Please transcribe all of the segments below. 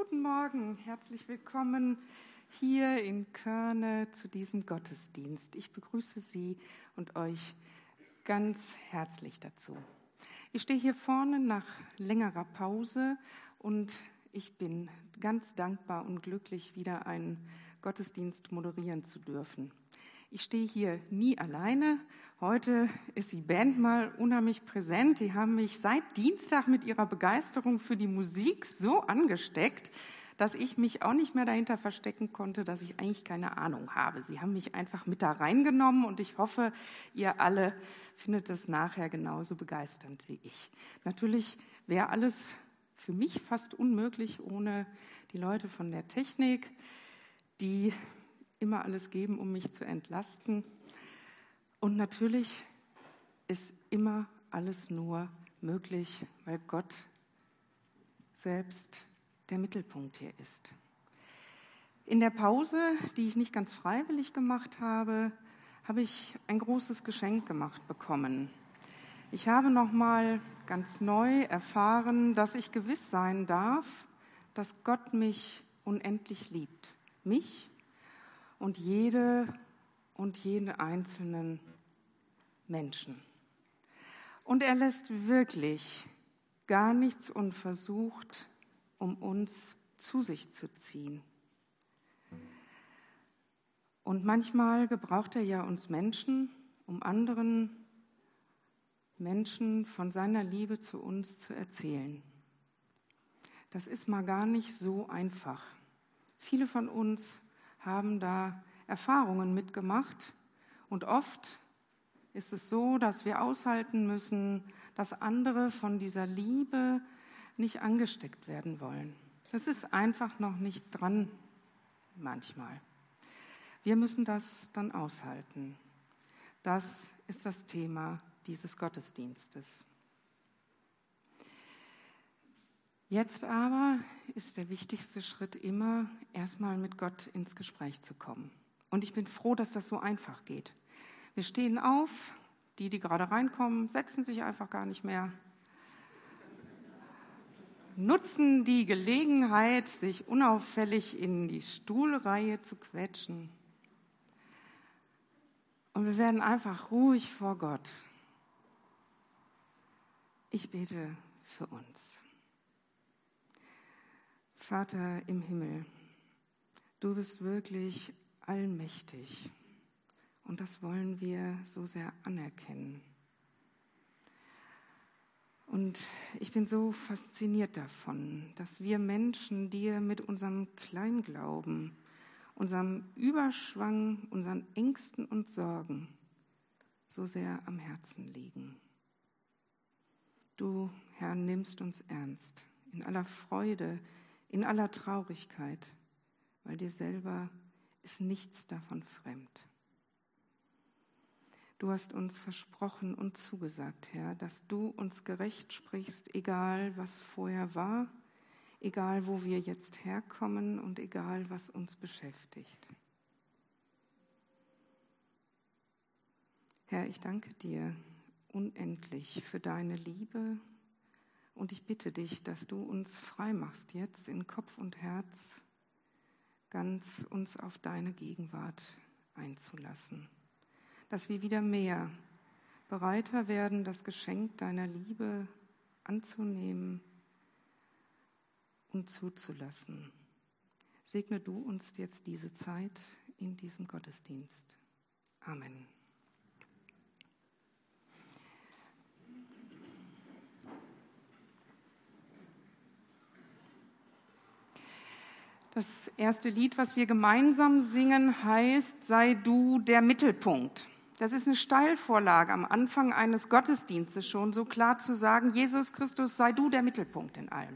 Guten Morgen, herzlich willkommen hier in Körne zu diesem Gottesdienst. Ich begrüße Sie und euch ganz herzlich dazu. Ich stehe hier vorne nach längerer Pause und ich bin ganz dankbar und glücklich, wieder einen Gottesdienst moderieren zu dürfen. Ich stehe hier nie alleine. Heute ist die Band mal unheimlich präsent. Die haben mich seit Dienstag mit ihrer Begeisterung für die Musik so angesteckt, dass ich mich auch nicht mehr dahinter verstecken konnte, dass ich eigentlich keine Ahnung habe. Sie haben mich einfach mit da reingenommen und ich hoffe, ihr alle findet es nachher genauso begeisternd wie ich. Natürlich wäre alles für mich fast unmöglich ohne die Leute von der Technik, die immer alles geben, um mich zu entlasten. Und natürlich ist immer alles nur möglich, weil Gott selbst der Mittelpunkt hier ist. In der Pause, die ich nicht ganz freiwillig gemacht habe, habe ich ein großes Geschenk gemacht bekommen. Ich habe nochmal ganz neu erfahren, dass ich gewiss sein darf, dass Gott mich unendlich liebt. Mich und jeden einzelnen Menschen. Und er lässt wirklich gar nichts unversucht, um uns zu sich zu ziehen. Und manchmal gebraucht er ja uns Menschen, um anderen Menschen von seiner Liebe zu uns zu erzählen. Das ist mal gar nicht so einfach. Viele von uns haben da Erfahrungen mitgemacht und oft ist es so, dass wir aushalten müssen, dass andere von dieser Liebe nicht angesteckt werden wollen. Das ist einfach noch nicht dran manchmal. Wir müssen das dann aushalten. Das ist das Thema dieses Gottesdienstes. Jetzt aber ist der wichtigste Schritt immer, erstmal mit Gott ins Gespräch zu kommen. Und ich bin froh, dass das so einfach geht. Wir stehen auf, die gerade reinkommen, setzen sich einfach gar nicht mehr, nutzen die Gelegenheit, sich unauffällig in die Stuhlreihe zu quetschen. Und wir werden einfach ruhig vor Gott. Ich bete für uns. Vater im Himmel, du bist wirklich allmächtig und das wollen wir so sehr anerkennen. Und ich bin so fasziniert davon, dass wir Menschen dir mit unserem Kleinglauben, unserem Überschwang, unseren Ängsten und Sorgen so sehr am Herzen liegen. Du, Herr, nimmst uns ernst, in aller Freude, in aller Traurigkeit, weil dir selber ist nichts davon fremd. Du hast uns versprochen und zugesagt, Herr, dass du uns gerecht sprichst, egal was vorher war, egal wo wir jetzt herkommen und egal was uns beschäftigt. Herr, ich danke dir unendlich für deine Liebe und ich bitte dich, dass du uns frei machst, jetzt in Kopf und Herz ganz uns auf deine Gegenwart einzulassen. Dass wir wieder mehr bereiter werden, das Geschenk deiner Liebe anzunehmen und zuzulassen. Segne du uns jetzt diese Zeit in diesem Gottesdienst. Amen. Das erste Lied, was wir gemeinsam singen, heißt "Sei du der Mittelpunkt". Das ist eine Steilvorlage am Anfang eines Gottesdienstes schon, so klar zu sagen, Jesus Christus, sei du der Mittelpunkt in allem.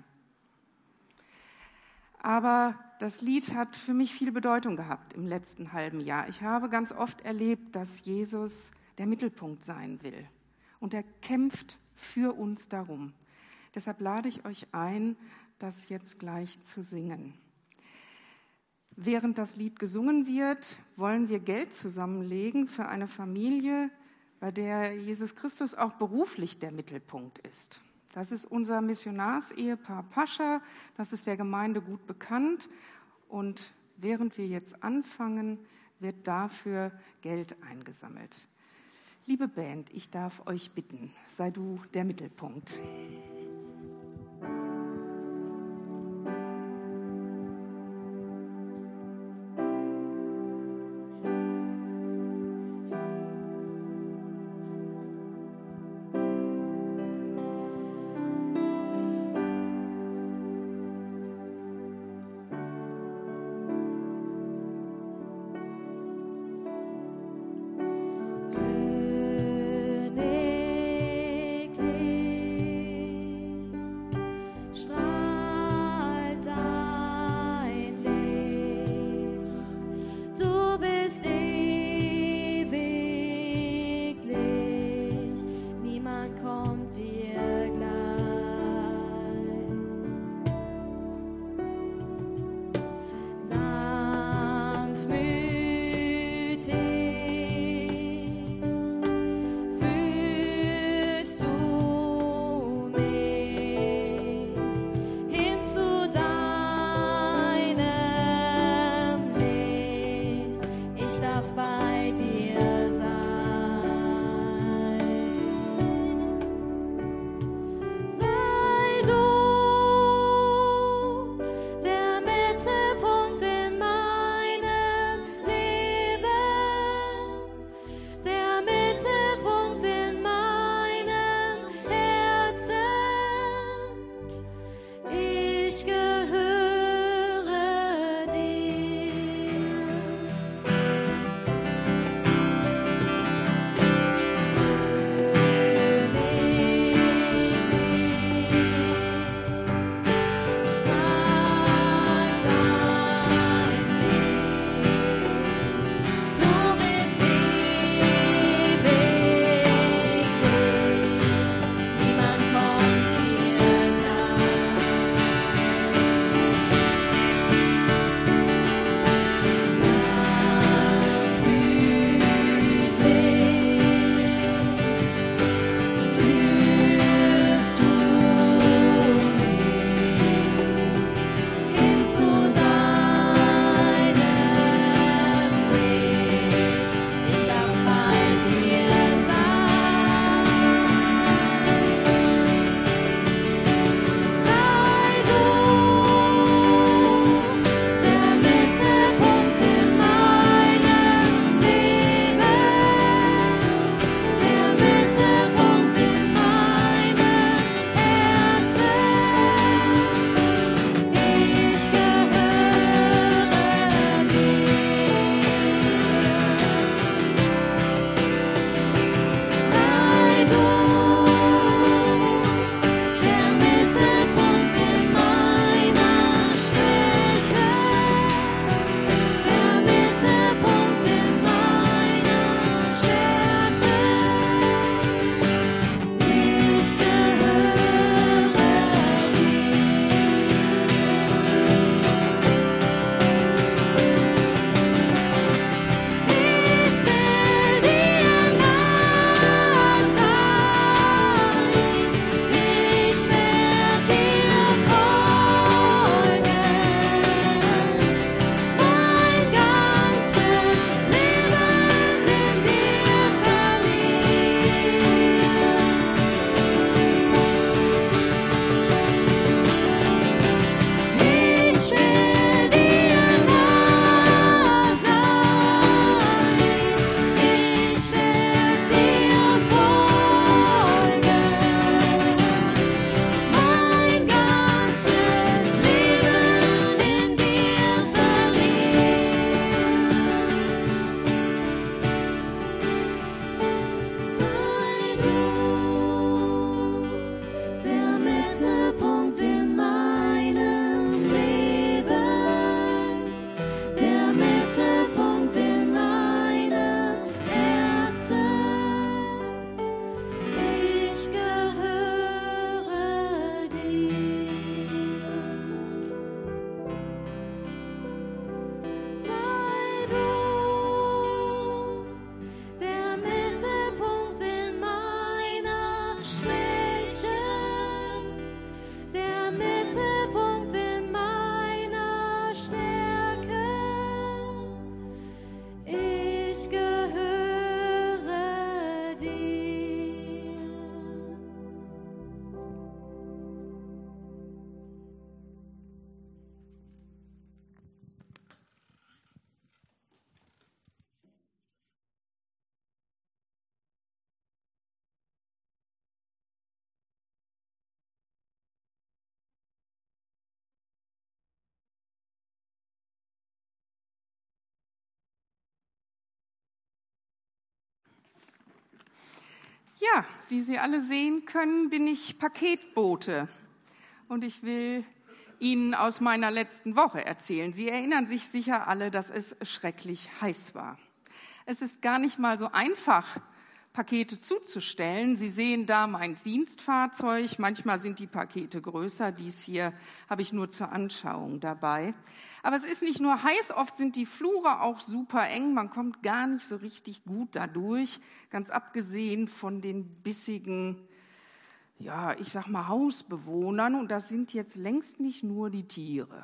Aber das Lied hat für mich viel Bedeutung gehabt im letzten halben Jahr. Ich habe ganz oft erlebt, dass Jesus der Mittelpunkt sein will. Und er kämpft für uns darum. Deshalb lade ich euch ein, das jetzt gleich zu singen. Während das Lied gesungen wird, wollen wir Geld zusammenlegen für eine Familie, bei der Jesus Christus auch beruflich der Mittelpunkt ist. Das ist unser Missionarsehepaar Pascha, das ist der Gemeinde gut bekannt. Und während wir jetzt anfangen, wird dafür Geld eingesammelt. Liebe Band, ich darf euch bitten, sei du der Mittelpunkt. Ja, wie Sie alle sehen können, bin ich Paketbote und ich will Ihnen aus meiner letzten Woche erzählen. Sie erinnern sich sicher alle, dass es schrecklich heiß war. Es ist gar nicht mal so einfach, Pakete zuzustellen. Sie sehen da mein Dienstfahrzeug. Manchmal sind die Pakete größer. Dies hier habe ich nur zur Anschauung dabei. Aber es ist nicht nur heiß, oft sind die Flure auch super eng. Man kommt gar nicht so richtig gut dadurch, ganz abgesehen von den bissigen, ja, ich sag mal Hausbewohnern. Und das sind jetzt längst nicht nur die Tiere.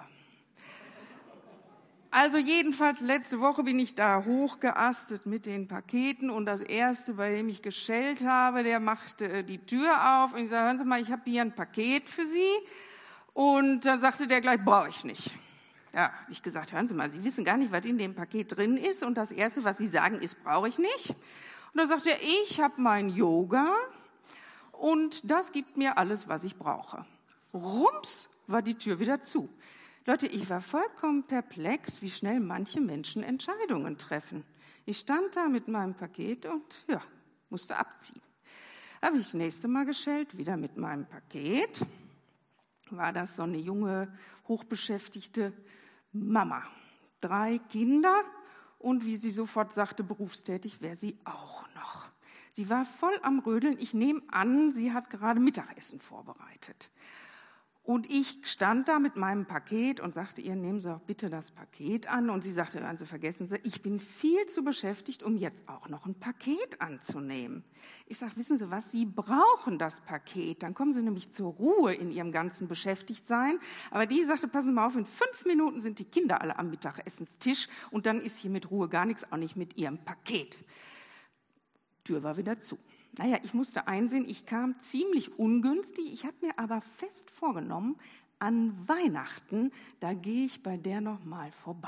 Also jedenfalls letzte Woche bin ich da hochgeastet mit den Paketen und das Erste, bei dem ich geschellt habe, der machte die Tür auf und ich sage, hören Sie mal, ich habe hier ein Paket für Sie. Und dann sagte der gleich, brauche ich nicht. Ja, habe ich gesagt, hören Sie mal, Sie wissen gar nicht, was in dem Paket drin ist und das Erste, was Sie sagen, ist, brauche ich nicht. Und dann sagte er, ich habe mein Yoga und das gibt mir alles, was ich brauche. Rums war die Tür wieder zu. Leute, ich war vollkommen perplex, wie schnell manche Menschen Entscheidungen treffen. Ich stand da mit meinem Paket und ja, musste abziehen. Habe ich das nächste Mal geschellt, wieder mit meinem Paket. War das so eine junge, hochbeschäftigte Mama. 3 Kinder und wie sie sofort sagte, berufstätig wäre sie auch noch. Sie war voll am Rödeln. Ich nehme an, sie hat gerade Mittagessen vorbereitet. Und ich stand da mit meinem Paket und sagte ihr, nehmen Sie doch bitte das Paket an. Und sie sagte, also vergessen Sie, ich bin viel zu beschäftigt, um jetzt auch noch ein Paket anzunehmen. Ich sage, wissen Sie was, Sie brauchen das Paket. Dann kommen Sie nämlich zur Ruhe in Ihrem ganzen Beschäftigtsein. Aber die sagte, passen Sie mal auf, in 5 Minuten sind die Kinder alle am Mittagessenstisch und dann ist hier mit Ruhe gar nichts, auch nicht mit Ihrem Paket. Tür war wieder zu. Naja, ich musste einsehen, ich kam ziemlich ungünstig. Ich habe mir aber fest vorgenommen, an Weihnachten, da gehe ich bei der nochmal vorbei.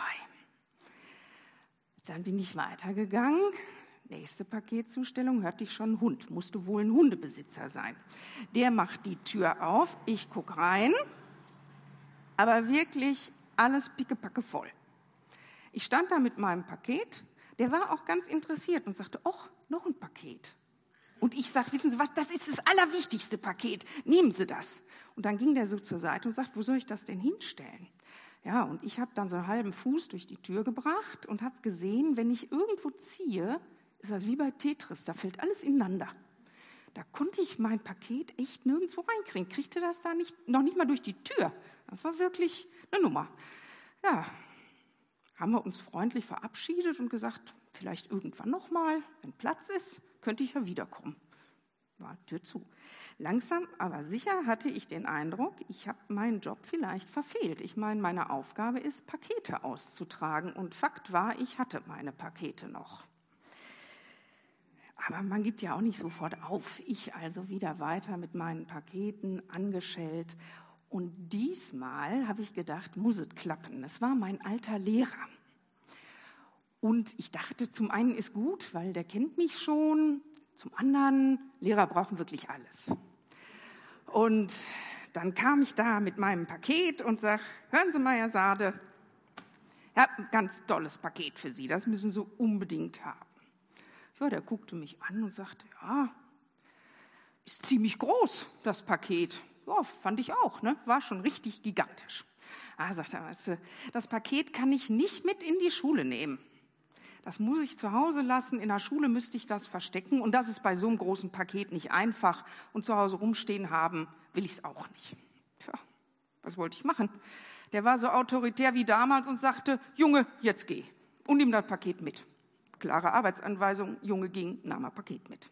Dann bin ich weitergegangen. Nächste Paketzustellung hörte ich schon einen Hund. Musste wohl ein Hundebesitzer sein. Der macht die Tür auf, ich gucke rein, aber wirklich alles pickepacke voll. Ich stand da mit meinem Paket, der war auch ganz interessiert und sagte, ach, noch ein Paket. Und ich sage, wissen Sie was, das ist das allerwichtigste Paket, nehmen Sie das. Und dann ging der so zur Seite und sagt, wo soll ich das denn hinstellen? Ja, und ich habe dann so einen halben Fuß durch die Tür gebracht und habe gesehen, wenn ich irgendwo ziehe, ist das wie bei Tetris, da fällt alles ineinander. Da konnte ich mein Paket echt nirgendwo reinkriegen, kriegte das da noch nicht mal durch die Tür. Das war wirklich eine Nummer. Ja, haben wir uns freundlich verabschiedet und gesagt, vielleicht irgendwann nochmal, wenn Platz ist, könnte ich ja wiederkommen. War Tür zu. Langsam, aber sicher hatte ich den Eindruck, ich habe meinen Job vielleicht verfehlt. Ich meine, meine Aufgabe ist, Pakete auszutragen. Und Fakt war, ich hatte meine Pakete noch. Aber man gibt ja auch nicht sofort auf. Ich also wieder weiter mit meinen Paketen angeschellt. Und diesmal habe ich gedacht, muss es klappen. Es war mein alter Lehrer. Und ich dachte, zum einen ist gut, weil der kennt mich schon. Zum anderen, Lehrer brauchen wirklich alles. Und dann kam ich da mit meinem Paket und sage, hören Sie mal, Herr Sade, ich habe ein ganz tolles Paket für Sie, das müssen Sie unbedingt haben. Ja, der guckte mich an und sagte, ja, ist ziemlich groß, das Paket. Ja, fand ich auch, ne? War schon richtig gigantisch. Sagte er, weißt du, das Paket kann ich nicht mit in die Schule nehmen. Das muss ich zu Hause lassen, in der Schule müsste ich das verstecken und das ist bei so einem großen Paket nicht einfach und zu Hause rumstehen haben will ich es auch nicht. Tja, was wollte ich machen? Der war so autoritär wie damals und sagte, Junge, jetzt geh und nimm das Paket mit. Klare Arbeitsanweisung, Junge ging, nahm ein Paket mit.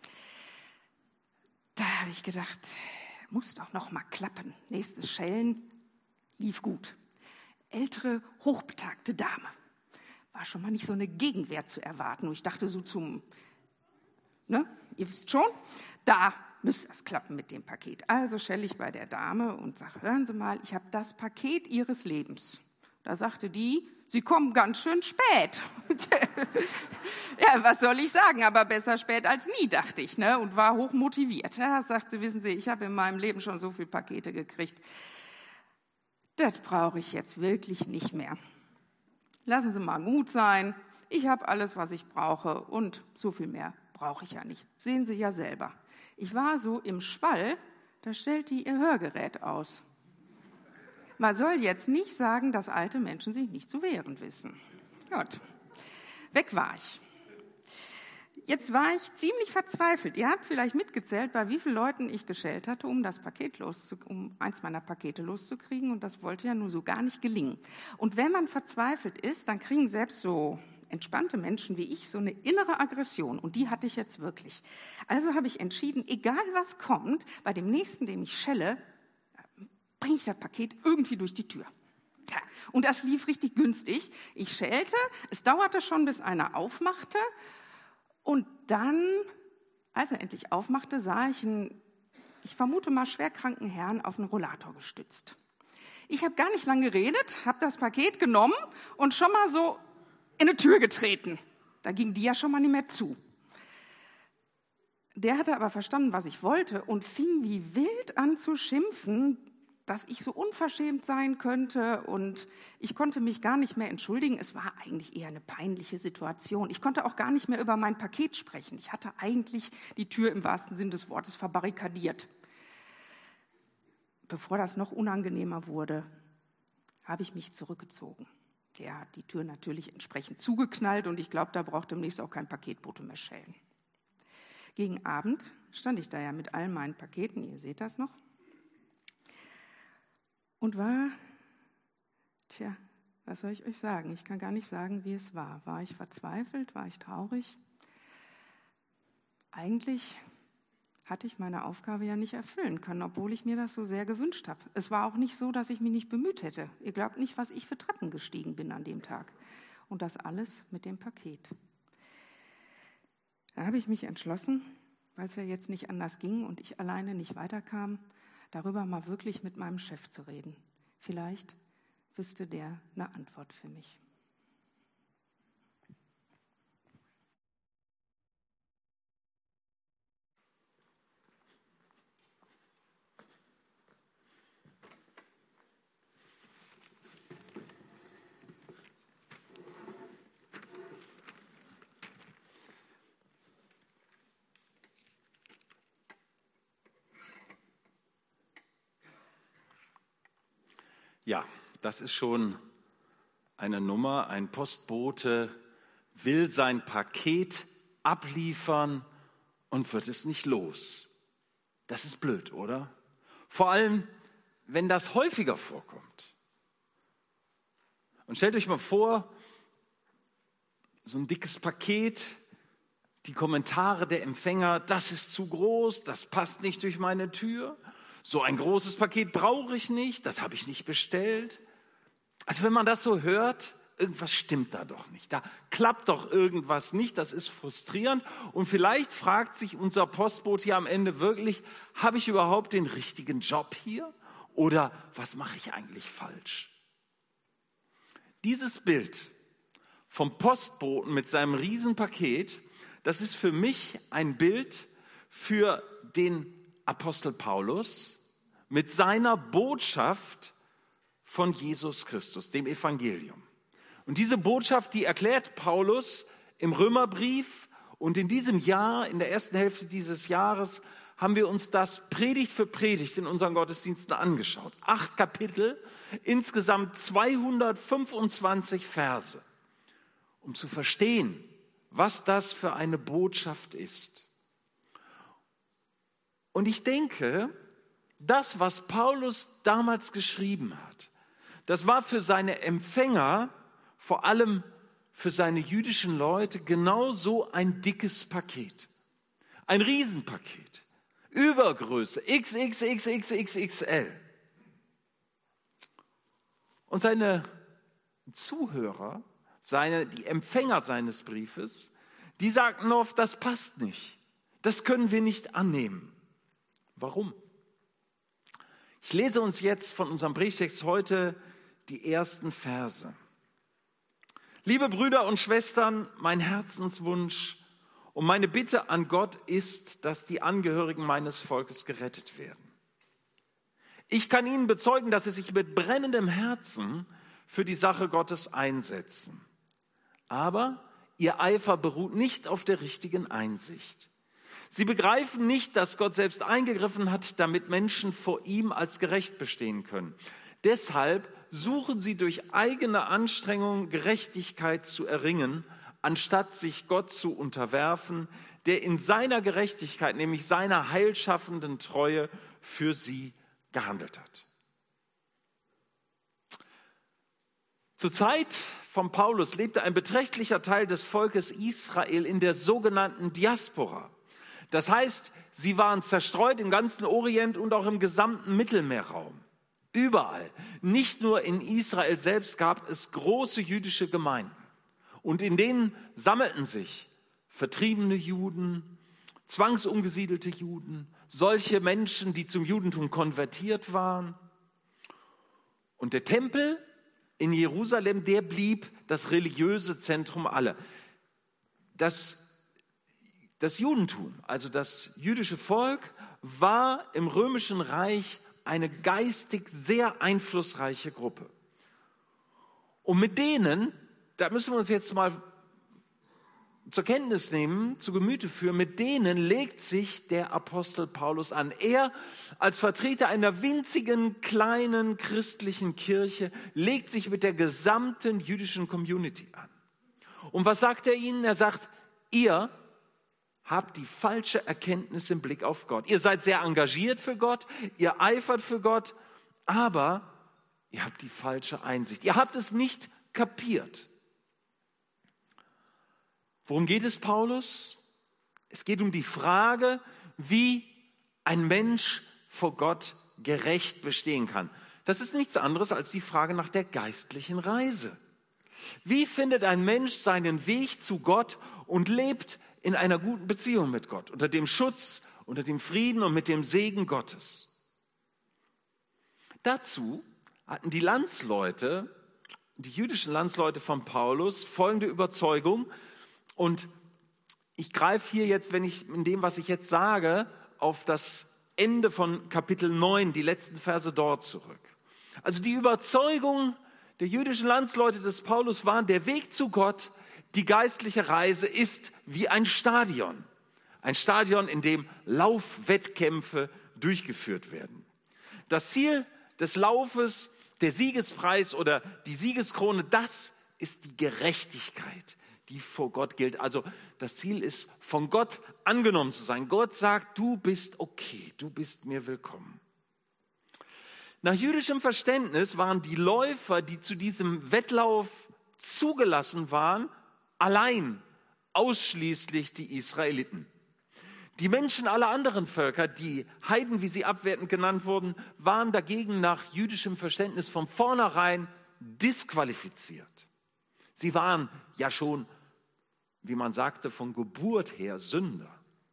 Da habe ich gedacht, muss doch noch mal klappen. Nächstes Schellen lief gut. Ältere, hochbetagte Dame. War schon mal nicht so eine Gegenwehr zu erwarten. Und ich dachte so ihr wisst schon, da müsste es klappen mit dem Paket. Also schelle ich bei der Dame und sage, hören Sie mal, ich habe das Paket Ihres Lebens. Da sagte die, Sie kommen ganz schön spät. Ja, was soll ich sagen, aber besser spät als nie, dachte ich, ne? Und war hoch motiviert. Ja, sagt sie, wissen Sie, ich habe in meinem Leben schon so viele Pakete gekriegt. Das brauche ich jetzt wirklich nicht mehr. Lassen Sie mal gut sein. Ich habe alles, was ich brauche und so viel mehr brauche ich ja nicht. Sehen Sie ja selber. Ich war so im Schwall, da stellt die ihr Hörgerät aus. Man soll jetzt nicht sagen, dass alte Menschen sich nicht zu wehren wissen. Gut, weg war ich. Jetzt war ich ziemlich verzweifelt. Ihr habt vielleicht mitgezählt, bei wie vielen Leuten ich geschellt hatte, um eins meiner Pakete loszukriegen. Und das wollte ja nur so gar nicht gelingen. Und wenn man verzweifelt ist, dann kriegen selbst so entspannte Menschen wie ich so eine innere Aggression. Und die hatte ich jetzt wirklich. Also habe ich entschieden, egal was kommt, bei dem nächsten, dem ich schelle, bringe ich das Paket irgendwie durch die Tür. Ja, und das lief richtig günstig. Ich schellte, es dauerte schon, bis einer aufmachte. Und dann, als er endlich aufmachte, sah ich einen, ich vermute mal, schwerkranken Herrn auf einen Rollator gestützt. Ich habe gar nicht lange geredet, habe das Paket genommen und schon mal so in eine Tür getreten. Da ging die ja schon mal nicht mehr zu. Der hatte aber verstanden, was ich wollte und fing wie wild an zu schimpfen, dass ich so unverschämt sein könnte und ich konnte mich gar nicht mehr entschuldigen. Es war eigentlich eher eine peinliche Situation. Ich konnte auch gar nicht mehr über mein Paket sprechen. Ich hatte eigentlich die Tür im wahrsten Sinn des Wortes verbarrikadiert. Bevor das noch unangenehmer wurde, habe ich mich zurückgezogen. Der hat die Tür natürlich entsprechend zugeknallt und ich glaube, da braucht demnächst auch kein Paketbote mehr schellen. Gegen Abend stand ich da ja mit all meinen Paketen, ihr seht das noch, und war, was soll ich euch sagen? Ich kann gar nicht sagen, wie es war. War ich verzweifelt? War ich traurig? Eigentlich hatte ich meine Aufgabe ja nicht erfüllen können, obwohl ich mir das so sehr gewünscht habe. Es war auch nicht so, dass ich mich nicht bemüht hätte. Ihr glaubt nicht, was ich für Treppen gestiegen bin an dem Tag. Und das alles mit dem Paket. Da habe ich mich entschlossen, weil es ja jetzt nicht anders ging und ich alleine nicht weiterkam, darüber mal wirklich mit meinem Chef zu reden. Vielleicht wüsste der eine Antwort für mich. Ja, das ist schon eine Nummer. Ein Postbote will sein Paket abliefern und wird es nicht los. Das ist blöd, oder? Vor allem, wenn das häufiger vorkommt. Und stellt euch mal vor, so ein dickes Paket, die Kommentare der Empfänger, das ist zu groß, das passt nicht durch meine Tür. So ein großes Paket brauche ich nicht, das habe ich nicht bestellt. Also wenn man das so hört, irgendwas stimmt da doch nicht. Da klappt doch irgendwas nicht, das ist frustrierend. Und vielleicht fragt sich unser Postbote hier am Ende wirklich, habe ich überhaupt den richtigen Job hier? Oder was mache ich eigentlich falsch? Dieses Bild vom Postboten mit seinem Riesenpaket, das ist für mich ein Bild für den Apostel Paulus mit seiner Botschaft von Jesus Christus, dem Evangelium. Und diese Botschaft, die erklärt Paulus im Römerbrief. Und in diesem Jahr, in der ersten Hälfte dieses Jahres, haben wir uns das Predigt für Predigt in unseren Gottesdiensten angeschaut. 8 Kapitel, insgesamt 225 Verse, um zu verstehen, was das für eine Botschaft ist. Und ich denke, das, was Paulus damals geschrieben hat, das war für seine Empfänger, vor allem für seine jüdischen Leute, genauso ein dickes Paket. Ein Riesenpaket. Übergröße, XXXXXXL. Und seine Zuhörer, die Empfänger seines Briefes, die sagten oft, das passt nicht. Das können wir nicht annehmen. Warum? Ich lese uns jetzt von unserem Predigtext heute die ersten Verse. Liebe Brüder und Schwestern, mein Herzenswunsch und meine Bitte an Gott ist, dass die Angehörigen meines Volkes gerettet werden. Ich kann Ihnen bezeugen, dass Sie sich mit brennendem Herzen für die Sache Gottes einsetzen. Aber ihr Eifer beruht nicht auf der richtigen Einsicht. Sie begreifen nicht, dass Gott selbst eingegriffen hat, damit Menschen vor ihm als gerecht bestehen können. Deshalb suchen sie durch eigene Anstrengung Gerechtigkeit zu erringen, anstatt sich Gott zu unterwerfen, der in seiner Gerechtigkeit, nämlich seiner heilschaffenden Treue, für sie gehandelt hat. Zur Zeit von Paulus lebte ein beträchtlicher Teil des Volkes Israel in der sogenannten Diaspora. Das heißt, sie waren zerstreut im ganzen Orient und auch im gesamten Mittelmeerraum. Überall, nicht nur in Israel selbst, gab es große jüdische Gemeinden. Und in denen sammelten sich vertriebene Juden, zwangsumgesiedelte Juden, solche Menschen, die zum Judentum konvertiert waren. Und der Tempel in Jerusalem, der blieb das religiöse Zentrum aller. Das Judentum, also das jüdische Volk, war im Römischen Reich eine geistig sehr einflussreiche Gruppe. Und mit denen, da müssen wir uns jetzt mal zur Kenntnis nehmen, zu Gemüte führen, mit denen legt sich der Apostel Paulus an. Er als Vertreter einer winzigen, kleinen christlichen Kirche legt sich mit der gesamten jüdischen Community an. Und was sagt er ihnen? Er sagt, ihr habt die falsche Erkenntnis im Blick auf Gott. Ihr seid sehr engagiert für Gott, ihr eifert für Gott, aber ihr habt die falsche Einsicht. Ihr habt es nicht kapiert. Worum geht es, Paulus? Es geht um die Frage, wie ein Mensch vor Gott gerecht bestehen kann. Das ist nichts anderes als die Frage nach der geistlichen Reise. Wie findet ein Mensch seinen Weg zu Gott und lebt in einer guten Beziehung mit Gott, unter dem Schutz, unter dem Frieden und mit dem Segen Gottes? Dazu hatten die Landsleute, die jüdischen Landsleute von Paulus, folgende Überzeugung. Und ich greife hier jetzt, in dem, was ich jetzt sage, auf das Ende von Kapitel 9, die letzten Verse dort zurück. Also die Überzeugung der jüdischen Landsleute des Paulus war, der Weg zu Gott, die geistliche Reise ist wie ein Stadion. Ein Stadion, in dem Laufwettkämpfe durchgeführt werden. Das Ziel des Laufes, der Siegespreis oder die Siegeskrone, das ist die Gerechtigkeit, die vor Gott gilt. Also das Ziel ist, von Gott angenommen zu sein. Gott sagt, du bist okay, du bist mir willkommen. Nach jüdischem Verständnis waren die Läufer, die zu diesem Wettlauf zugelassen waren, allein ausschließlich die Israeliten. Die Menschen aller anderen Völker, die Heiden, wie sie abwertend genannt wurden, waren dagegen nach jüdischem Verständnis von vornherein disqualifiziert. Sie waren ja schon, wie man sagte, von Geburt her Sünder.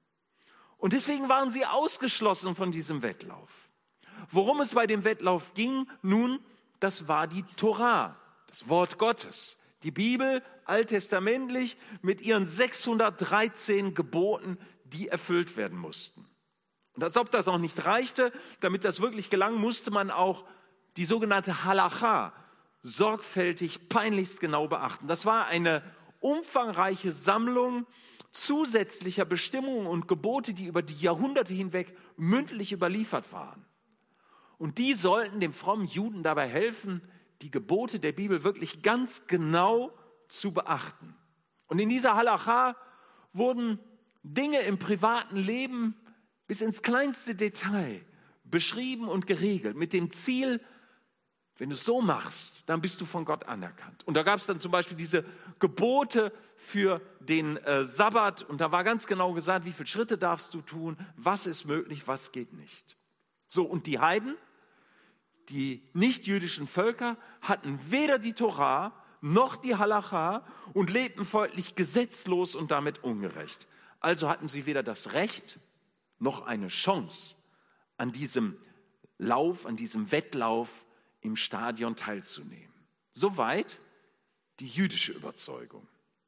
Und deswegen waren sie ausgeschlossen von diesem Wettlauf. Worum es bei dem Wettlauf ging, nun, das war die Torah, das Wort Gottes. Die Bibel, alttestamentlich, mit ihren 613 Geboten, die erfüllt werden mussten. Und als ob das noch nicht reichte, damit das wirklich gelang, musste man auch die sogenannte Halacha sorgfältig, peinlichst genau beachten. Das war eine umfangreiche Sammlung zusätzlicher Bestimmungen und Gebote, die über die Jahrhunderte hinweg mündlich überliefert waren. Und die sollten dem frommen Juden dabei helfen, die Gebote der Bibel wirklich ganz genau zu beachten. Und in dieser Halacha wurden Dinge im privaten Leben bis ins kleinste Detail beschrieben und geregelt, mit dem Ziel, wenn du es so machst, dann bist du von Gott anerkannt. Und da gab es dann zum Beispiel diese Gebote für den Sabbat. Und da war ganz genau gesagt, wie viele Schritte darfst du tun, was ist möglich, was geht nicht. So, und die Heiden, die nicht-jüdischen Völker, hatten weder die Torah noch die Halacha und lebten folglich gesetzlos und damit ungerecht. Also hatten sie weder das Recht noch eine Chance, an diesem Lauf, an diesem Wettlauf im Stadion teilzunehmen. Soweit die jüdische Überzeugung.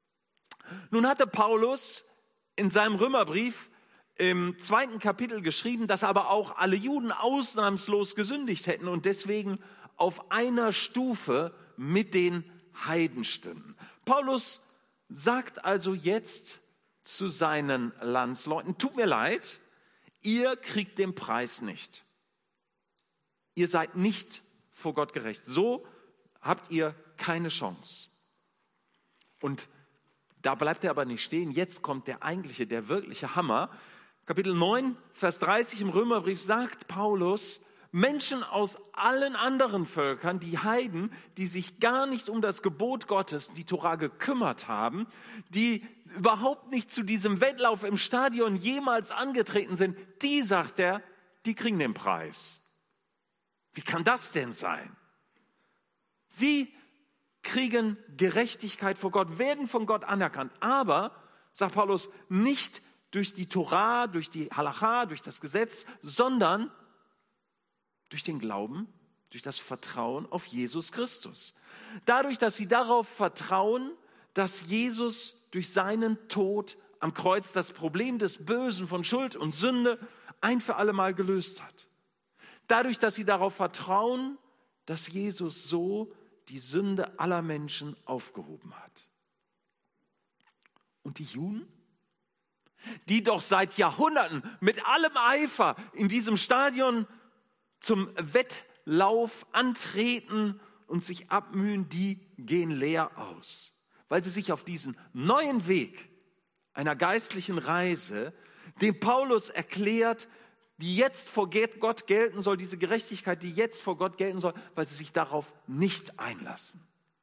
Nun hatte Paulus in seinem Römerbrief im 2. Kapitel geschrieben, dass aber auch alle Juden ausnahmslos gesündigt hätten und deswegen auf einer Stufe mit den Heiden stünden. Paulus sagt also jetzt zu seinen Landsleuten: Tut mir leid, ihr kriegt den Preis nicht. Ihr seid nicht vor Gott gerecht. So habt ihr keine Chance. Und da bleibt er aber nicht stehen. Jetzt kommt der wirkliche Hammer. Kapitel 9, Vers 30 im Römerbrief sagt Paulus: Menschen aus allen anderen Völkern, die Heiden, die sich gar nicht um das Gebot Gottes, die Tora, gekümmert haben, die überhaupt nicht zu diesem Wettlauf im Stadion jemals angetreten sind, die, sagt er, die kriegen den Preis. Wie kann das denn sein? Sie kriegen Gerechtigkeit vor Gott, werden von Gott anerkannt, aber, sagt Paulus, nicht durch die Tora, durch die Halacha, durch das Gesetz, sondern durch den Glauben, durch das Vertrauen auf Jesus Christus. Dadurch, dass sie darauf vertrauen, dass Jesus durch seinen Tod am Kreuz das Problem des Bösen von Schuld und Sünde ein für alle Mal gelöst hat. Dadurch, dass sie darauf vertrauen, dass Jesus so die Sünde aller Menschen aufgehoben hat. Und die Juden, die doch seit Jahrhunderten mit allem Eifer in diesem Stadion zum Wettlauf antreten und sich abmühen, die gehen leer aus, weil sie sich auf diesen neuen Weg einer geistlichen Reise, den Paulus erklärt, die jetzt vor Gott gelten soll, diese Gerechtigkeit, die jetzt vor Gott gelten soll, weil sie sich darauf nicht einlassen.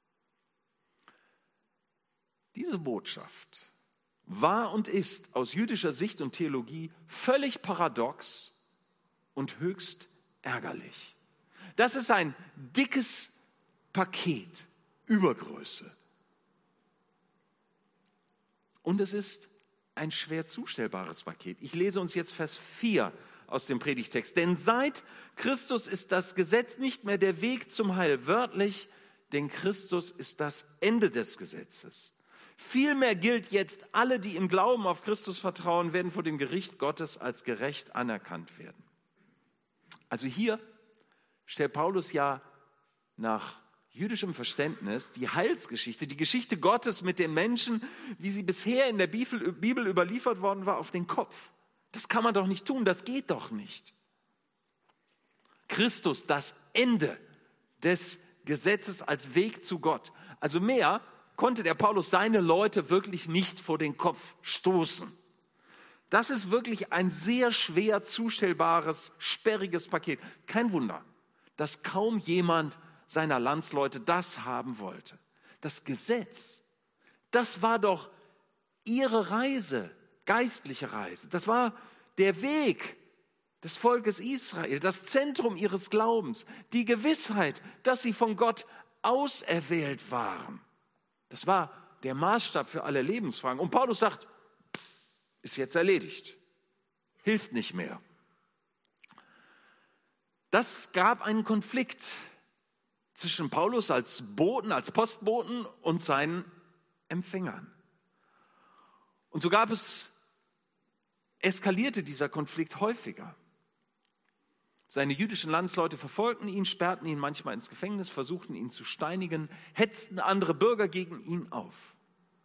Diese Botschaft war und ist aus jüdischer Sicht und Theologie völlig paradox und höchst ärgerlich. Das ist ein dickes Paket, Übergröße. Und es ist ein schwer zustellbares Paket. Ich lese uns jetzt Vers 4 aus dem Predigtext. Denn seit Christus ist das Gesetz nicht mehr der Weg zum Heil, wörtlich, denn Christus ist das Ende des Gesetzes. Vielmehr gilt jetzt, alle, die im Glauben auf Christus vertrauen, werden vor dem Gericht Gottes als gerecht anerkannt werden. Also hier stellt Paulus ja nach jüdischem Verständnis die Heilsgeschichte, die Geschichte Gottes mit den Menschen, wie sie bisher in der Bibel überliefert worden war, auf den Kopf. Das kann man doch nicht tun, das geht doch nicht. Christus, das Ende des Gesetzes als Weg zu Gott. Also mehr konnte der Paulus seine Leute wirklich nicht vor den Kopf stoßen. Das ist wirklich ein sehr schwer zustellbares, sperriges Paket. Kein Wunder, dass kaum jemand seiner Landsleute das haben wollte. Das Gesetz, das war doch ihre Reise, geistliche Reise. Das war der Weg des Volkes Israel, das Zentrum ihres Glaubens, die Gewissheit, dass sie von Gott auserwählt waren. Das war der Maßstab für alle Lebensfragen. Und Paulus sagt, ist jetzt erledigt, hilft nicht mehr. Das gab einen Konflikt zwischen Paulus als Boten, als Postboten und seinen Empfängern. Und so eskalierte dieser Konflikt häufiger. Seine jüdischen Landsleute verfolgten ihn, sperrten ihn manchmal ins Gefängnis, versuchten ihn zu steinigen, hetzten andere Bürger gegen ihn auf.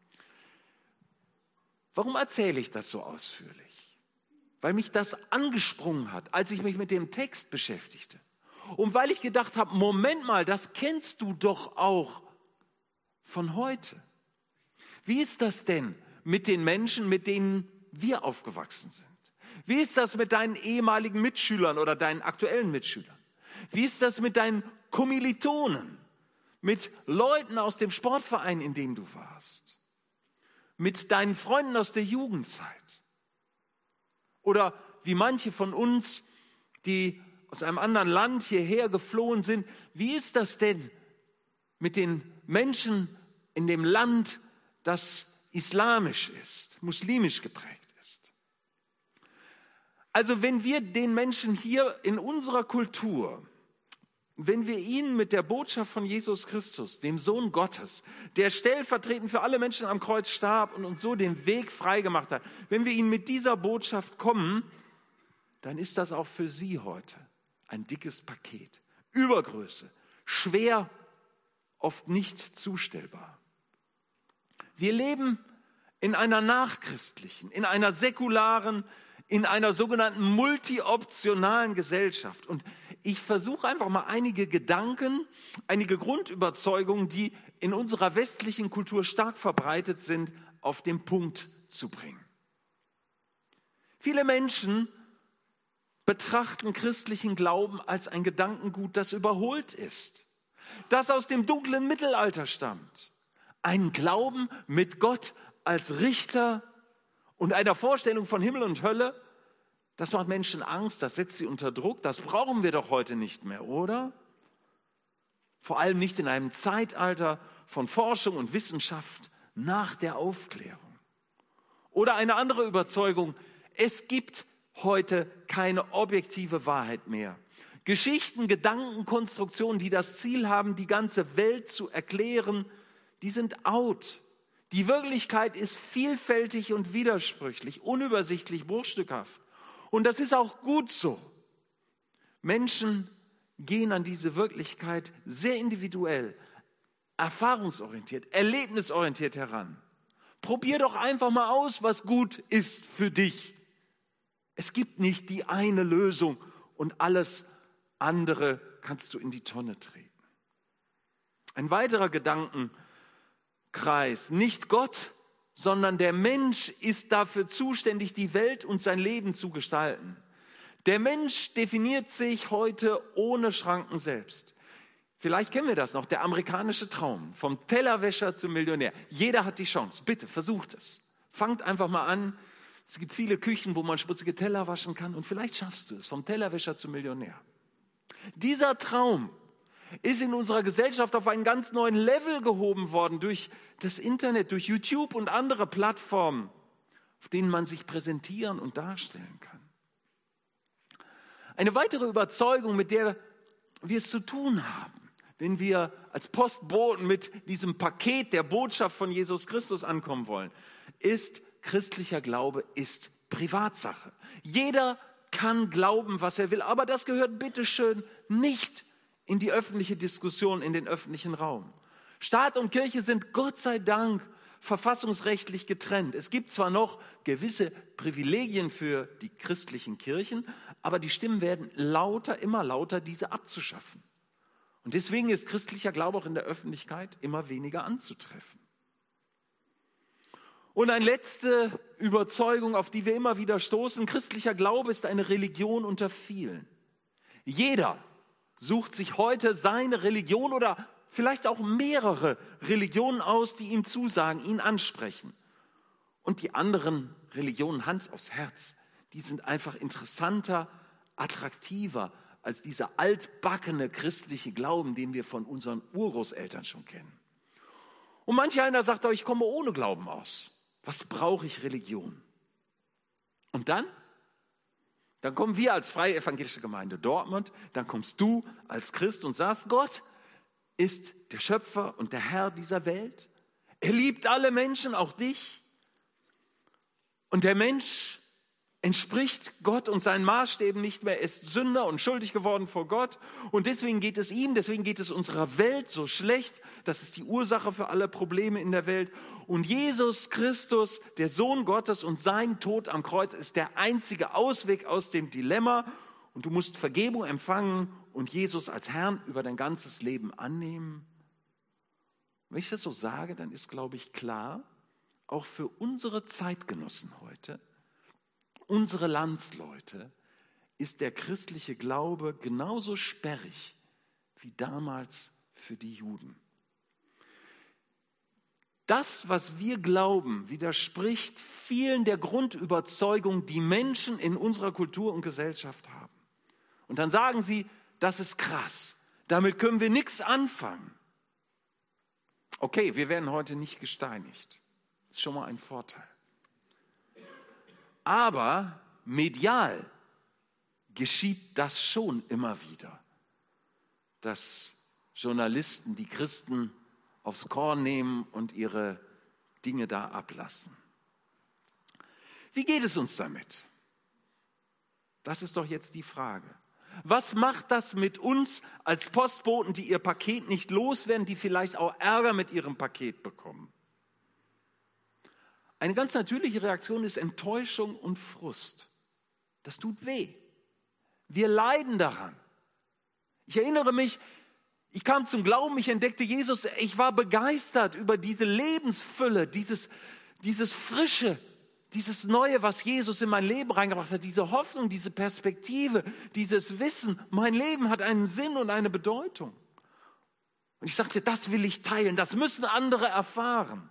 Warum erzähle ich das so ausführlich? Weil mich das angesprungen hat, als ich mich mit dem Text beschäftigte. Und weil ich gedacht habe, Moment mal, das kennst du doch auch von heute. Wie ist das denn mit den Menschen, mit denen wir aufgewachsen sind? Wie ist das mit deinen ehemaligen Mitschülern oder deinen aktuellen Mitschülern? Wie ist das mit deinen Kommilitonen, mit Leuten aus dem Sportverein, in dem du warst? Mit deinen Freunden aus der Jugendzeit? Oder wie manche von uns, die aus einem anderen Land hierher geflohen sind, wie ist das denn mit den Menschen in dem Land, das islamisch ist, muslimisch geprägt ist? Also wenn wir den Menschen hier in unserer Kultur, wenn wir ihnen mit der Botschaft von Jesus Christus, dem Sohn Gottes, der stellvertretend für alle Menschen am Kreuz starb und uns so den Weg freigemacht hat, wenn wir ihnen mit dieser Botschaft kommen, dann ist das auch für sie heute ein dickes Paket. Übergröße, schwer, oft nicht zustellbar. Wir leben in einer nachchristlichen, in einer säkularen, in einer sogenannten multioptionalen Gesellschaft. Und ich versuche einfach mal einige Gedanken, einige Grundüberzeugungen, die in unserer westlichen Kultur stark verbreitet sind, auf den Punkt zu bringen. Viele Menschen betrachten christlichen Glauben als ein Gedankengut, das überholt ist, das aus dem dunklen Mittelalter stammt. Ein Glauben mit Gott als Richter und einer Vorstellung von Himmel und Hölle, das macht Menschen Angst, das setzt sie unter Druck. Das brauchen wir doch heute nicht mehr, oder? Vor allem nicht in einem Zeitalter von Forschung und Wissenschaft nach der Aufklärung. Oder eine andere Überzeugung, es gibt heute keine objektive Wahrheit mehr. Geschichten, Gedankenkonstruktionen, die das Ziel haben, die ganze Welt zu erklären, die sind out. Die Wirklichkeit ist vielfältig und widersprüchlich, unübersichtlich, bruchstückhaft. Und das ist auch gut so. Menschen gehen an diese Wirklichkeit sehr individuell, erfahrungsorientiert, erlebnisorientiert heran. Probier doch einfach mal aus, was gut ist für dich. Es gibt nicht die eine Lösung und alles andere kannst du in die Tonne treten. Ein weiterer Gedankenkreis, nicht Gott, sondern der Mensch ist dafür zuständig, die Welt und sein Leben zu gestalten. Der Mensch definiert sich heute ohne Schranken selbst. Vielleicht kennen wir das noch, der amerikanische Traum, vom Tellerwäscher zum Millionär. Jeder hat die Chance, bitte versucht es. Fangt einfach mal an. Es gibt viele Küchen, wo man schmutzige Teller waschen kann und vielleicht schaffst du es, vom Tellerwäscher zum Millionär. Dieser Traum ist in unserer Gesellschaft auf einen ganz neuen Level gehoben worden durch das Internet, durch YouTube und andere Plattformen, auf denen man sich präsentieren und darstellen kann. Eine weitere Überzeugung, mit der wir es zu tun haben, wenn wir als Postboten mit diesem Paket der Botschaft von Jesus Christus ankommen wollen, ist, christlicher Glaube ist Privatsache. Jeder kann glauben, was er will, aber das gehört bitteschön nicht in die öffentliche Diskussion, in den öffentlichen Raum. Staat und Kirche sind Gott sei Dank verfassungsrechtlich getrennt. Es gibt zwar noch gewisse Privilegien für die christlichen Kirchen, aber die Stimmen werden lauter, immer lauter, diese abzuschaffen. Und deswegen ist christlicher Glaube auch in der Öffentlichkeit immer weniger anzutreffen. Und eine letzte Überzeugung, auf die wir immer wieder stoßen, christlicher Glaube ist eine Religion unter vielen. Jeder sucht sich heute seine Religion oder vielleicht auch mehrere Religionen aus, die ihm zusagen, ihn ansprechen. Und die anderen Religionen, Hand aufs Herz, die sind einfach interessanter, attraktiver als dieser altbackene christliche Glauben, den wir von unseren Urgroßeltern schon kennen. Und manch einer sagt auch, ich komme ohne Glauben aus. Was brauche ich Religion? Und dann kommen wir als Freie Evangelische Gemeinde Dortmund, dann kommst du als Christ und sagst, Gott ist der Schöpfer und der Herr dieser Welt. Er liebt alle Menschen, auch dich. Und der Mensch entspricht Gott und seinen Maßstäben nicht mehr, ist Sünder und schuldig geworden vor Gott. Und deswegen geht es ihm, deswegen geht es unserer Welt so schlecht. Das ist die Ursache für alle Probleme in der Welt. Und Jesus Christus, der Sohn Gottes und sein Tod am Kreuz ist der einzige Ausweg aus dem Dilemma. Und du musst Vergebung empfangen und Jesus als Herrn über dein ganzes Leben annehmen. Wenn ich das so sage, dann ist, glaube ich, klar, auch für unsere Zeitgenossen heute, unsere Landsleute, ist der christliche Glaube genauso sperrig wie damals für die Juden. Das, was wir glauben, widerspricht vielen der Grundüberzeugungen, die Menschen in unserer Kultur und Gesellschaft haben. Und dann sagen sie, das ist krass, damit können wir nichts anfangen. Okay, wir werden heute nicht gesteinigt. Das ist schon mal ein Vorteil. Aber medial geschieht das schon immer wieder, dass Journalisten die Christen aufs Korn nehmen und ihre Dinge da ablassen. Wie geht es uns damit? Das ist doch jetzt die Frage. Was macht das mit uns als Postboten, die ihr Paket nicht loswerden, die vielleicht auch Ärger mit ihrem Paket bekommen? Eine ganz natürliche Reaktion ist Enttäuschung und Frust. Das tut weh. Wir leiden daran. Ich erinnere mich, ich kam zum Glauben, ich entdeckte Jesus, ich war begeistert über diese Lebensfülle, dieses Frische, dieses Neue, was Jesus in mein Leben reingebracht hat, diese Hoffnung, diese Perspektive, dieses Wissen, mein Leben hat einen Sinn und eine Bedeutung. Und ich sagte, das will ich teilen, das müssen andere erfahren.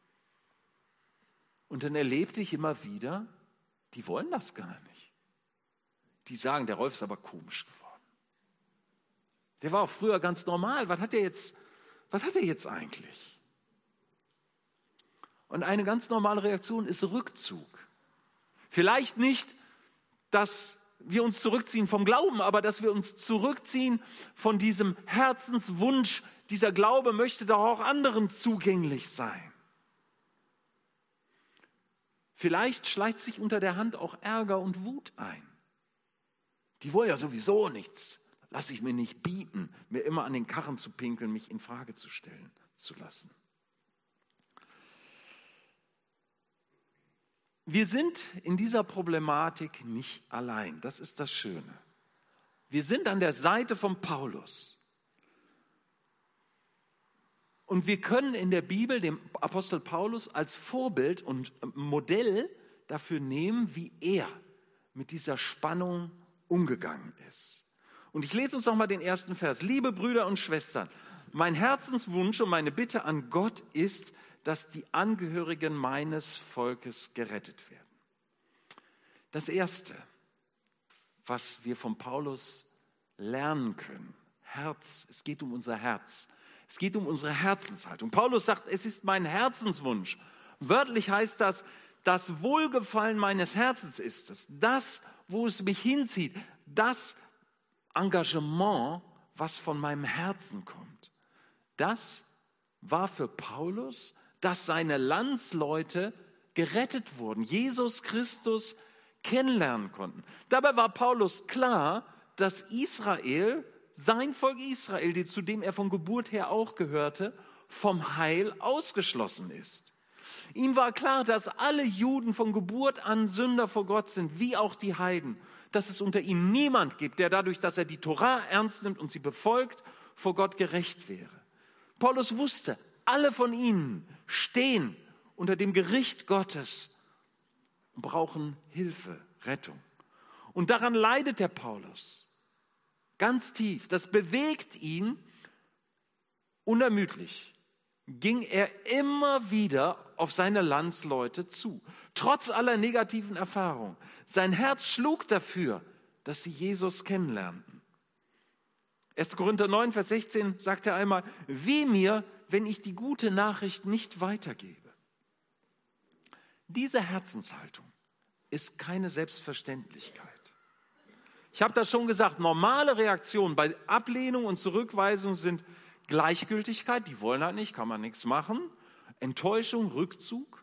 Und dann erlebte ich immer wieder, die wollen das gar nicht. Die sagen, der Rolf ist aber komisch geworden. Der war auch früher ganz normal. Was hat er jetzt eigentlich? Und eine ganz normale Reaktion ist Rückzug. Vielleicht nicht, dass wir uns zurückziehen vom Glauben, aber dass wir uns zurückziehen von diesem Herzenswunsch. Dieser Glaube möchte doch auch anderen zugänglich sein. Vielleicht schleicht sich unter der Hand auch Ärger und Wut ein. Die wollen ja sowieso nichts. Lass ich mir nicht bieten, mir immer an den Karren zu pinkeln, mich in Frage zu stellen zu lassen. Wir sind in dieser Problematik nicht allein. Das ist das Schöne. Wir sind an der Seite von Paulus. Und wir können in der Bibel den Apostel Paulus als Vorbild und Modell dafür nehmen, wie er mit dieser Spannung umgegangen ist. Und ich lese uns nochmal den ersten Vers. Liebe Brüder und Schwestern, mein Herzenswunsch und meine Bitte an Gott ist, dass die Angehörigen meines Volkes gerettet werden. Das Erste, was wir von Paulus lernen können, Herz, es geht um unser Herz. Es geht um unsere Herzenshaltung. Paulus sagt, es ist mein Herzenswunsch. Wörtlich heißt das, das Wohlgefallen meines Herzens ist es. Das, wo es mich hinzieht. Das Engagement, was von meinem Herzen kommt. Das war für Paulus, dass seine Landsleute gerettet wurden, Jesus Christus kennenlernen konnten. Dabei war Paulus klar, dass Israel, sein Volk Israel, zu dem er von Geburt her auch gehörte, vom Heil ausgeschlossen ist. Ihm war klar, dass alle Juden von Geburt an Sünder vor Gott sind, wie auch die Heiden. Dass es unter ihnen niemand gibt, der dadurch, dass er die Tora ernst nimmt und sie befolgt, vor Gott gerecht wäre. Paulus wusste, alle von ihnen stehen unter dem Gericht Gottes und brauchen Hilfe, Rettung. Und daran leidet der Paulus. Ganz tief, das bewegt ihn. Unermüdlich ging er immer wieder auf seine Landsleute zu, trotz aller negativen Erfahrungen. Sein Herz schlug dafür, dass sie Jesus kennenlernten. 1. Korinther 9, Vers 16 sagt er einmal, weh mir, wenn ich die gute Nachricht nicht weitergebe. Diese Herzenshaltung ist keine Selbstverständlichkeit. Ich habe das schon gesagt, normale Reaktionen bei Ablehnung und Zurückweisung sind Gleichgültigkeit, die wollen halt nicht, kann man nichts machen, Enttäuschung, Rückzug.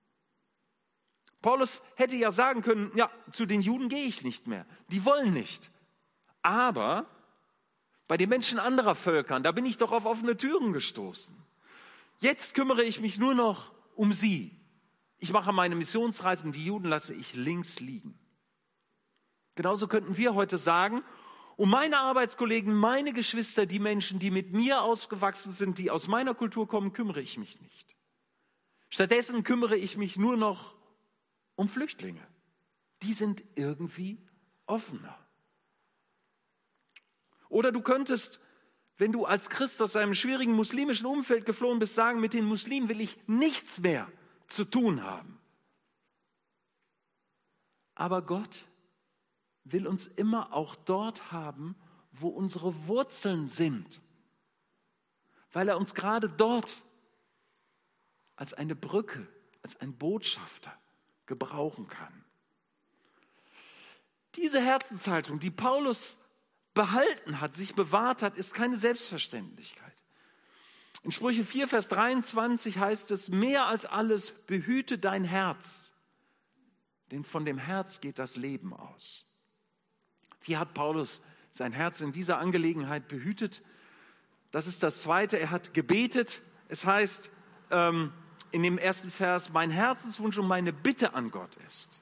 Paulus hätte ja sagen können, ja, zu den Juden gehe ich nicht mehr, die wollen nicht. Aber bei den Menschen anderer Völkern, da bin ich doch auf offene Türen gestoßen. Jetzt kümmere ich mich nur noch um sie. Ich mache meine Missionsreisen, die Juden lasse ich links liegen. Genauso könnten wir heute sagen, um meine Arbeitskollegen, meine Geschwister, die Menschen, die mit mir aufgewachsen sind, die aus meiner Kultur kommen, kümmere ich mich nicht. Stattdessen kümmere ich mich nur noch um Flüchtlinge. Die sind irgendwie offener. Oder du könntest, wenn du als Christ aus einem schwierigen muslimischen Umfeld geflohen bist, sagen, mit den Muslimen will ich nichts mehr zu tun haben. Aber Gott will uns immer auch dort haben, wo unsere Wurzeln sind, weil er uns gerade dort als eine Brücke, als ein Botschafter gebrauchen kann. Diese Herzenshaltung, die Paulus behalten hat, sich bewahrt hat, ist keine Selbstverständlichkeit. In Sprüche 4, Vers 23 heißt es, mehr als alles behüte dein Herz, denn von dem Herz geht das Leben aus. Wie hat Paulus sein Herz in dieser Angelegenheit behütet? Das ist das Zweite. Er hat gebetet. Es heißt in dem ersten Vers mein Herzenswunsch und meine Bitte an Gott ist.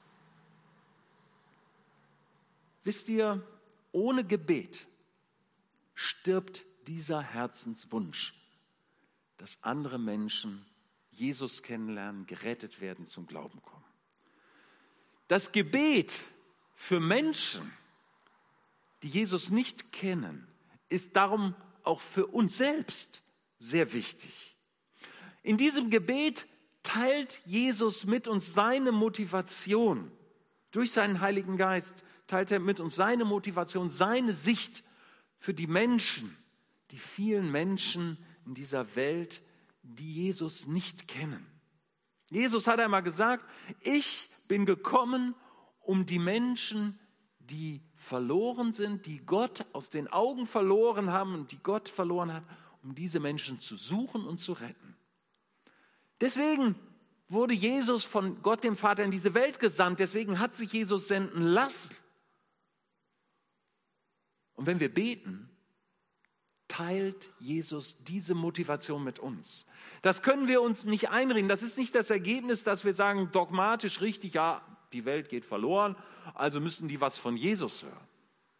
Wisst ihr, ohne Gebet stirbt dieser Herzenswunsch, dass andere Menschen Jesus kennenlernen, gerettet werden, zum Glauben kommen. Das Gebet für Menschen, die Jesus nicht kennen, ist darum auch für uns selbst sehr wichtig. In diesem Gebet teilt Jesus mit uns seine Motivation. Durch seinen Heiligen Geist teilt er mit uns seine Motivation, seine Sicht für die Menschen, die vielen Menschen in dieser Welt, die Jesus nicht kennen. Jesus hat einmal gesagt, ich bin gekommen, um die Menschen, die verloren sind, die Gott aus den Augen verloren haben und die Gott verloren hat, um diese Menschen zu suchen und zu retten. Deswegen wurde Jesus von Gott dem Vater in diese Welt gesandt. Deswegen hat sich Jesus senden lassen. Und wenn wir beten, teilt Jesus diese Motivation mit uns. Das können wir uns nicht einreden. Das ist nicht das Ergebnis, dass wir sagen, dogmatisch richtig, ja, die Welt geht verloren, also müssen die was von Jesus hören.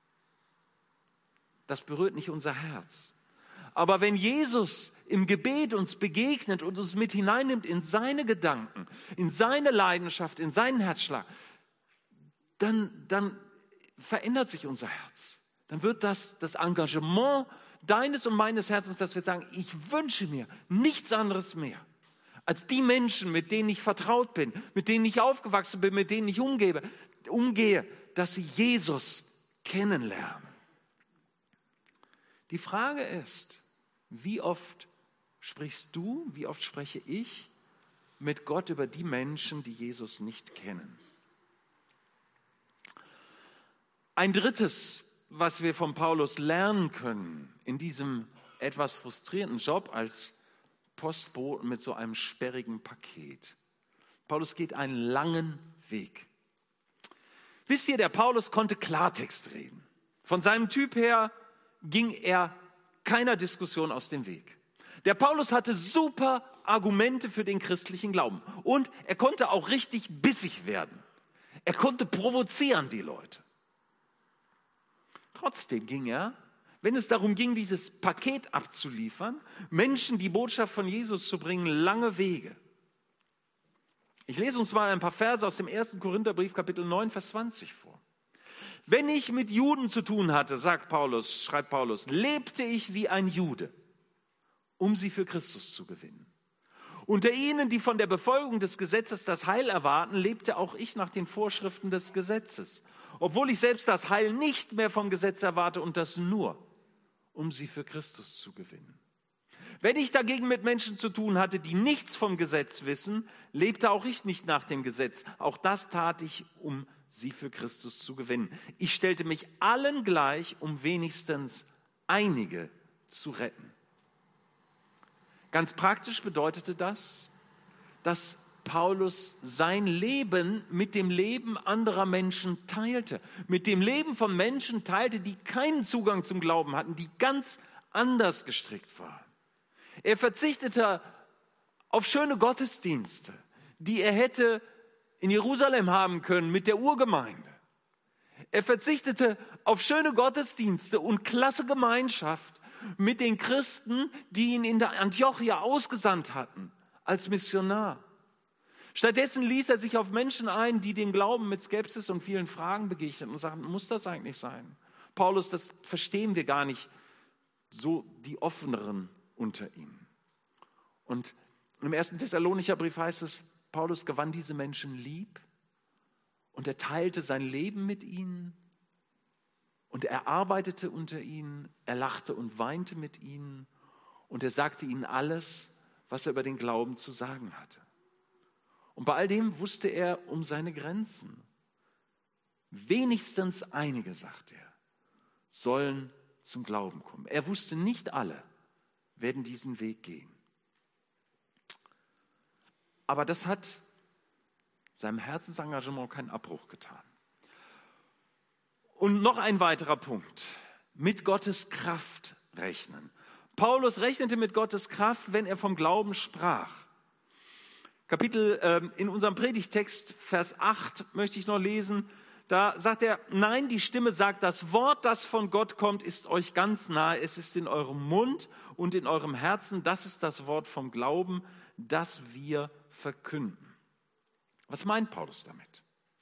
Das berührt nicht unser Herz. Aber wenn Jesus im Gebet uns begegnet und uns mit hineinnimmt in seine Gedanken, in seine Leidenschaft, in seinen Herzschlag, dann verändert sich unser Herz. Dann wird das Engagement deines und meines Herzens, dass wir sagen, ich wünsche mir nichts anderes mehr, als die Menschen, mit denen ich vertraut bin, mit denen ich aufgewachsen bin, mit denen ich umgehe, dass sie Jesus kennenlernen. Die Frage ist, wie oft sprichst du, wie oft spreche ich mit Gott über die Menschen, die Jesus nicht kennen? Ein drittes, was wir von Paulus lernen können in diesem etwas frustrierenden Job als Postboten mit so einem sperrigen Paket. Paulus geht einen langen Weg. Wisst ihr, der Paulus konnte Klartext reden. Von seinem Typ her ging er keiner Diskussion aus dem Weg. Der Paulus hatte super Argumente für den christlichen Glauben und er konnte auch richtig bissig werden. Er konnte provozieren, die Leute. Trotzdem ging er, wenn es darum ging, dieses Paket abzuliefern, Menschen die Botschaft von Jesus zu bringen, lange Wege. Ich lese uns mal ein paar Verse aus dem 1. Korintherbrief, Kapitel 9, Vers 20 vor. Wenn ich mit Juden zu tun hatte, schreibt Paulus, lebte ich wie ein Jude, um sie für Christus zu gewinnen. Unter ihnen, die von der Befolgung des Gesetzes das Heil erwarten, lebte auch ich nach den Vorschriften des Gesetzes, obwohl ich selbst das Heil nicht mehr vom Gesetz erwarte und das nur, um sie für Christus zu gewinnen. Wenn ich dagegen mit Menschen zu tun hatte, die nichts vom Gesetz wissen, lebte auch ich nicht nach dem Gesetz. Auch das tat ich, um sie für Christus zu gewinnen. Ich stellte mich allen gleich, um wenigstens einige zu retten. Ganz praktisch bedeutete das, dass Paulus sein Leben mit dem Leben anderer Menschen teilte. Mit dem Leben von Menschen teilte, die keinen Zugang zum Glauben hatten, die ganz anders gestrickt waren. Er verzichtete auf schöne Gottesdienste, die er hätte in Jerusalem haben können mit der Urgemeinde. Er verzichtete auf schöne Gottesdienste und klasse Gemeinschaft mit den Christen, die ihn in der Antiochia ausgesandt hatten als Missionar. Stattdessen ließ er sich auf Menschen ein, die dem Glauben mit Skepsis und vielen Fragen begegneten und sagten, muss das eigentlich sein? Paulus, das verstehen wir gar nicht, so die Offeneren unter ihnen. Und im 1. Thessalonicher Brief heißt es, Paulus gewann diese Menschen lieb und er teilte sein Leben mit ihnen und er arbeitete unter ihnen, er lachte und weinte mit ihnen und er sagte ihnen alles, was er über den Glauben zu sagen hatte. Und bei all dem wusste er um seine Grenzen. Wenigstens einige, sagt er, sollen zum Glauben kommen. Er wusste, nicht alle werden diesen Weg gehen. Aber das hat seinem Herzensengagement keinen Abbruch getan. Und noch ein weiterer Punkt, mit Gottes Kraft rechnen. Paulus rechnete mit Gottes Kraft, wenn er vom Glauben sprach. In unserem Predigtext, Vers 8, möchte ich noch lesen. Da sagt er, nein, die Stimme sagt, das Wort, das von Gott kommt, ist euch ganz nahe. Es ist in eurem Mund und in eurem Herzen. Das ist das Wort vom Glauben, das wir verkünden. Was meint Paulus damit?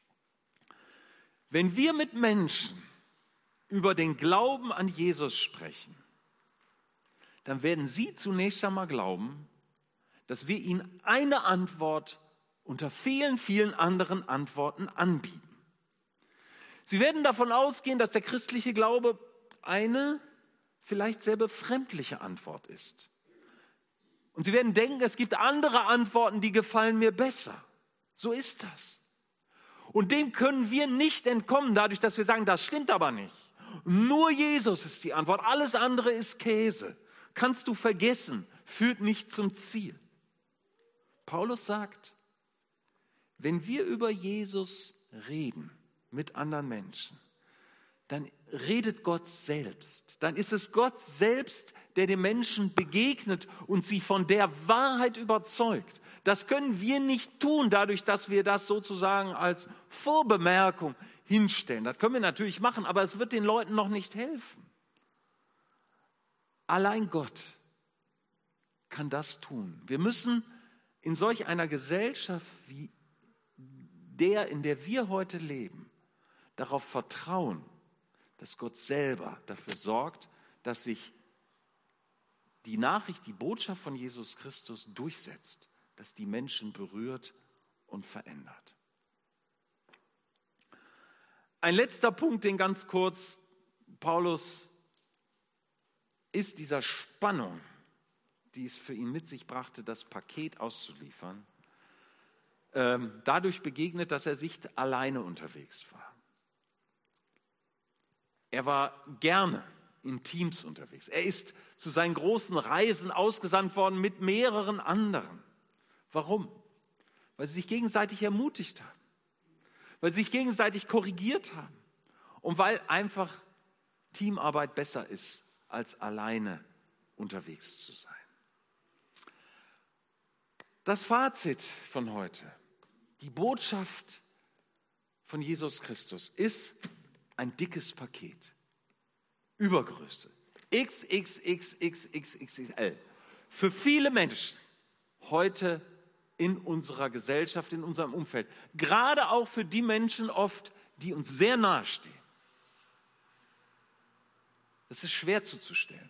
Wenn wir mit Menschen über den Glauben an Jesus sprechen, dann werden sie zunächst einmal glauben, dass wir ihnen eine Antwort unter vielen, vielen anderen Antworten anbieten. Sie werden davon ausgehen, dass der christliche Glaube eine vielleicht sehr befremdliche Antwort ist. Und sie werden denken, es gibt andere Antworten, die gefallen mir besser. So ist das. Und dem können wir nicht entkommen, dadurch, dass wir sagen, das stimmt aber nicht. Nur Jesus ist die Antwort, alles andere ist Käse. Kannst du vergessen, führt nicht zum Ziel. Paulus sagt, wenn wir über Jesus reden mit anderen Menschen, dann redet Gott selbst. Dann ist es Gott selbst, der den Menschen begegnet und sie von der Wahrheit überzeugt. Das können wir nicht tun, dadurch, dass wir das sozusagen als Vorbemerkung hinstellen. Das können wir natürlich machen, aber es wird den Leuten noch nicht helfen. Allein Gott kann das tun. Wir müssen in solch einer Gesellschaft wie in der wir heute leben, darauf vertrauen, dass Gott selber dafür sorgt, dass sich die Nachricht, die Botschaft von Jesus Christus durchsetzt, dass die Menschen berührt und verändert. Ein letzter Punkt, den ganz kurz Paulus ist dieser Spannung, die es für ihn mit sich brachte, das Paket auszuliefern, dadurch begegnet, dass er sich alleine unterwegs war. Er war gerne in Teams unterwegs. Er ist zu seinen großen Reisen ausgesandt worden mit mehreren anderen. Warum? Weil sie sich gegenseitig ermutigt haben, weil sie sich gegenseitig korrigiert haben und weil einfach Teamarbeit besser ist, als alleine unterwegs zu sein. Das Fazit von heute, die Botschaft von Jesus Christus ist ein dickes Paket, Übergröße, XXXXXXL. Für viele Menschen heute in unserer Gesellschaft, in unserem Umfeld, gerade auch für die Menschen oft, die uns sehr nahe stehen. Das ist schwer zuzustellen.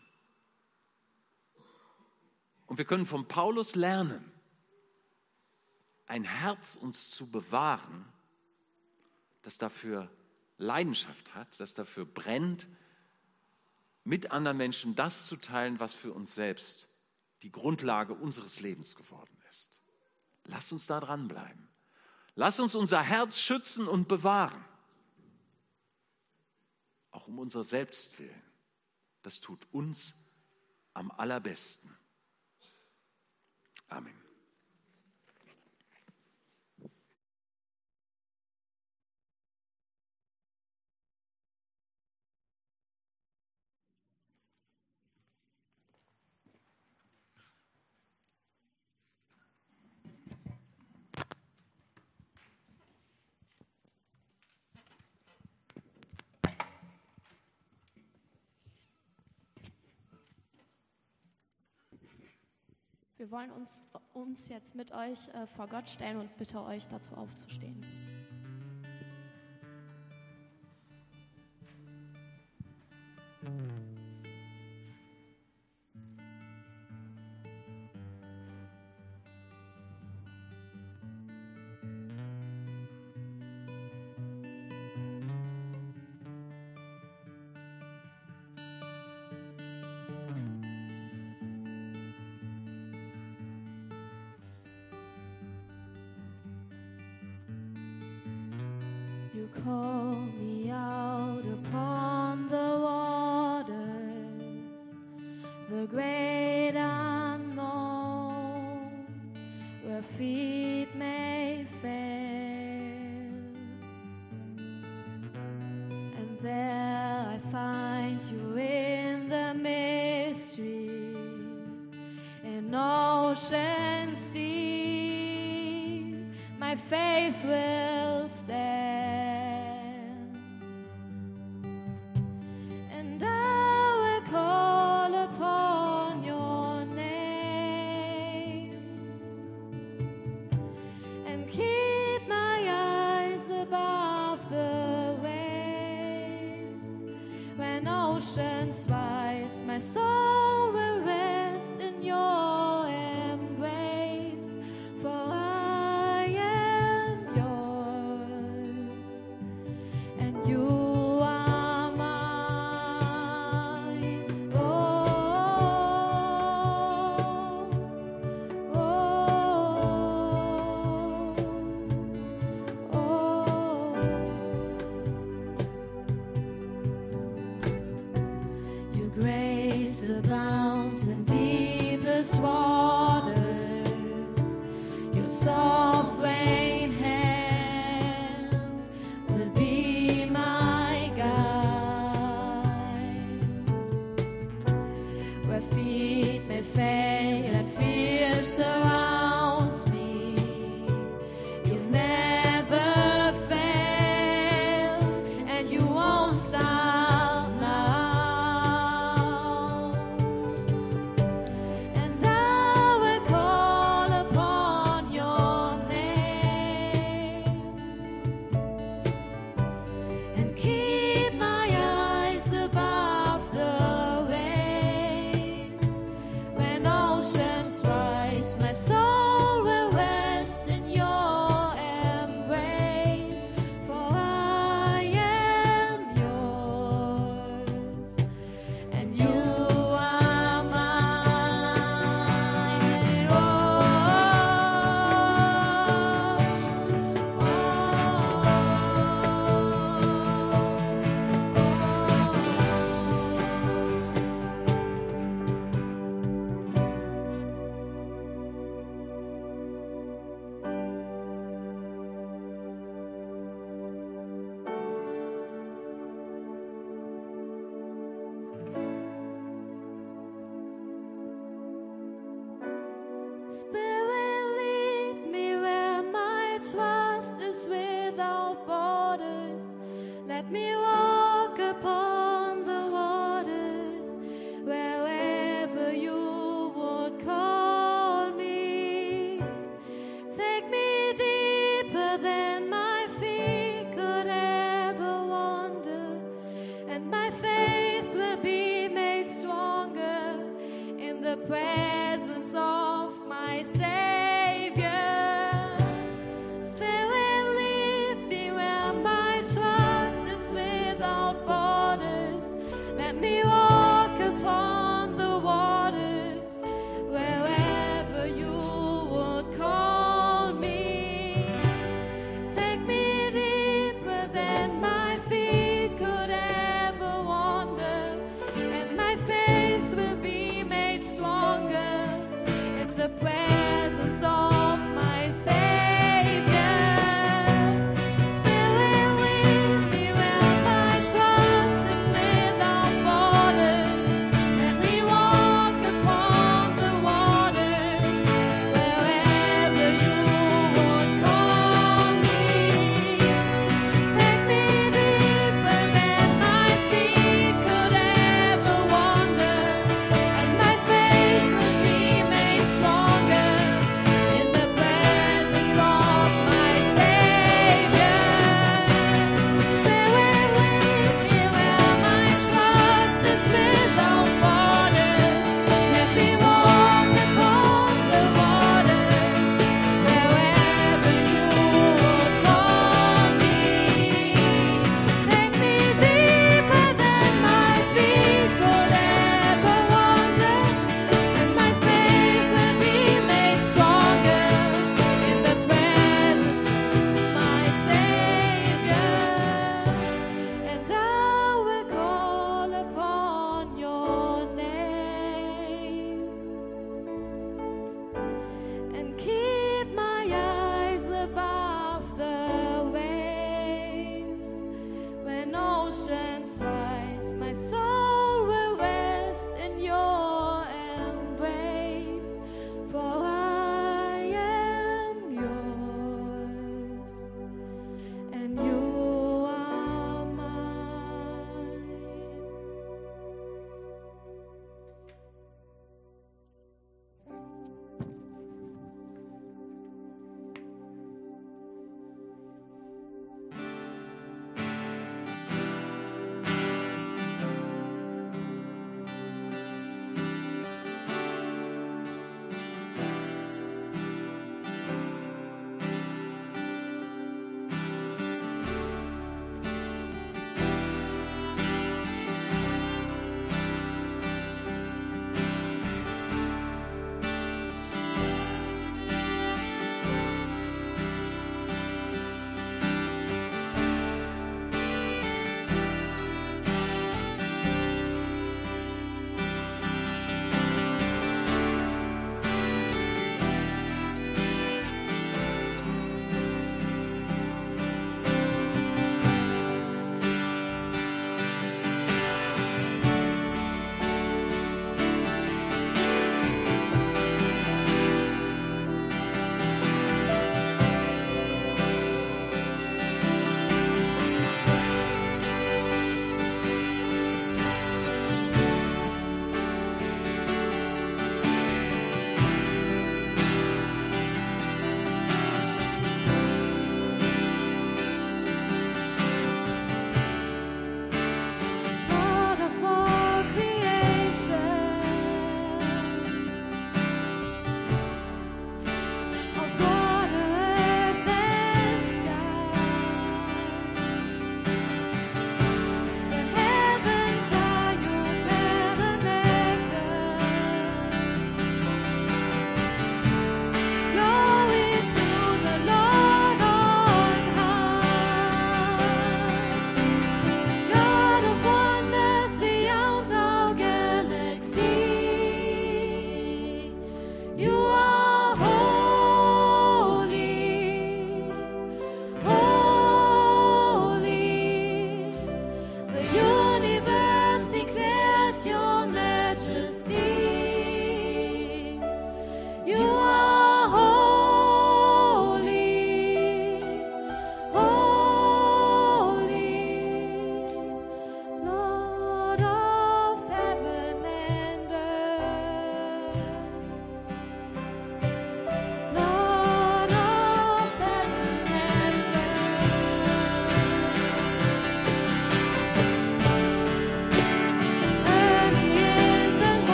Und wir können von Paulus lernen, ein Herz uns zu bewahren, das dafür Leidenschaft hat, das dafür brennt, mit anderen Menschen das zu teilen, was für uns selbst die Grundlage unseres Lebens geworden ist. Lass uns da dranbleiben. Lass uns unser Herz schützen und bewahren. Auch um unser Selbst willen. Das tut uns am allerbesten. Amen. Wir wollen uns jetzt mit euch vor Gott stellen und bitte euch dazu aufzustehen. You call me out upon the waters, the great unknown, where feet may fail. And there I find you in the mystery, in ocean's deep. faith will stand. And I will call upon your name and keep my eyes above the waves. When oceans rise, my soul will rest in your embrace, for I am yours, and you are mine. Oh, oh, oh, oh. Your grace abounds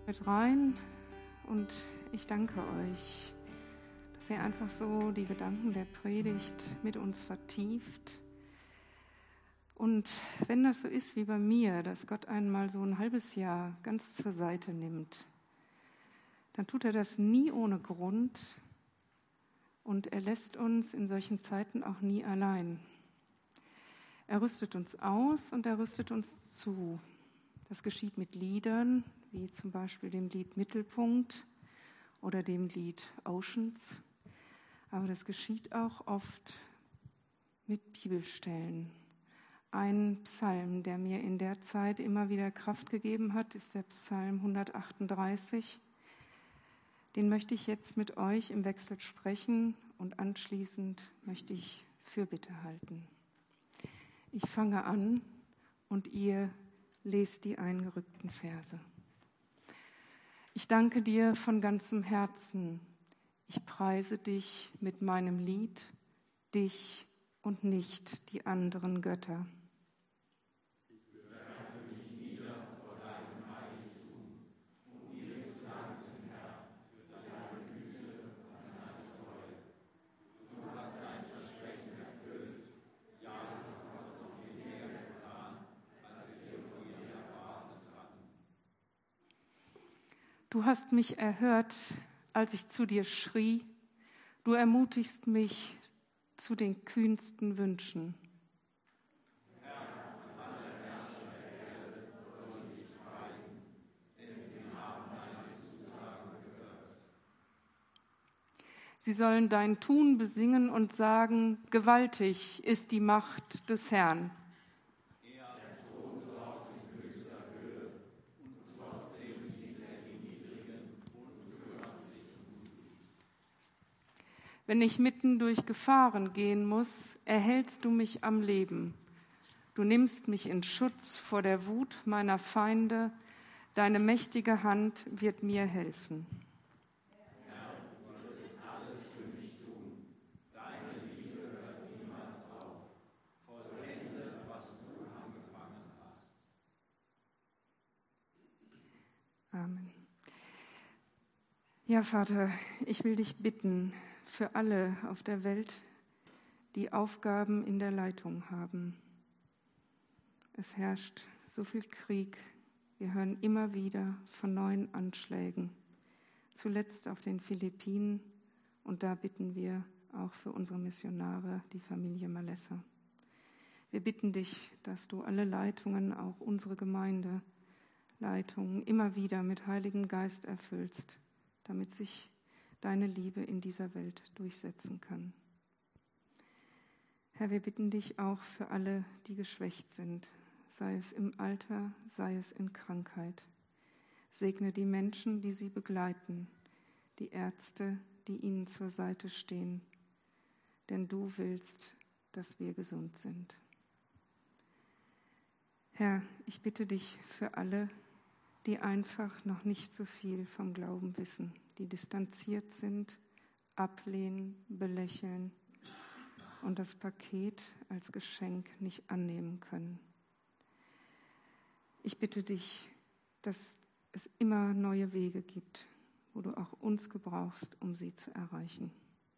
mit rein und ich danke euch, dass ihr einfach so die Gedanken der Predigt mit uns vertieft. Und wenn das so ist wie bei mir, dass Gott einmal so ein halbes Jahr ganz zur Seite nimmt, dann tut er das nie ohne Grund und er lässt uns in solchen Zeiten auch nie allein. Er rüstet uns aus und er rüstet uns zu. Das geschieht mit Liedern, wie zum Beispiel dem Lied Mittelpunkt oder dem Lied Oceans. Aber das geschieht auch oft mit Bibelstellen. Ein Psalm, der mir in der Zeit immer wieder Kraft gegeben hat, ist der Psalm 138. Den möchte ich jetzt mit euch im Wechsel sprechen und anschließend möchte ich Fürbitte halten. Ich fange an und ihr lest die eingerückten Verse. Ich danke dir von ganzem Herzen. Ich preise dich mit meinem Lied, dich und nicht die anderen Götter. Ich bewerfe mich nieder vor deinem Heiligtum, um dir zu danken, Herr, für deine Güte und deine Treue. Du hast dein Versprechen erfüllt. Ja, du hast noch viel mehr getan, als wir von dir erwartet hatten. Du hast mich erhört, als ich zu dir schrie. Du ermutigst mich zu den kühnsten Wünschen. Sie sollen dein Tun besingen und sagen, gewaltig ist die Macht des Herrn. Wenn ich mitten durch Gefahren gehen muss, erhältst du mich am Leben. Du nimmst mich in Schutz vor der Wut meiner Feinde. Deine mächtige Hand wird mir helfen. Herr, du wirst alles für mich tun. Deine Liebe hört niemals auf. Vollende, was du angefangen hast. Amen. Ja, Vater, ich will dich bitten, für alle auf der Welt, die Aufgaben in der Leitung haben. Es herrscht so viel Krieg. Wir hören immer wieder von neuen Anschlägen. Zuletzt auf den Philippinen. Und da bitten wir auch für unsere Missionare, die Familie Malessa. Wir bitten dich, dass du alle Leitungen, auch unsere Gemeindeleitungen, immer wieder mit Heiligem Geist erfüllst, damit sich deine Liebe in dieser Welt durchsetzen kann. Herr, wir bitten dich auch für alle, die geschwächt sind, sei es im Alter, sei es in Krankheit. Segne die Menschen, die sie begleiten, die Ärzte, die ihnen zur Seite stehen, denn du willst, dass wir gesund sind. Herr, ich bitte dich für alle, die einfach noch nicht so viel vom Glauben wissen, die distanziert sind, ablehnen, belächeln und das Paket als Geschenk nicht annehmen können. Ich bitte dich, dass es immer neue Wege gibt, wo du auch uns gebrauchst, um sie zu erreichen.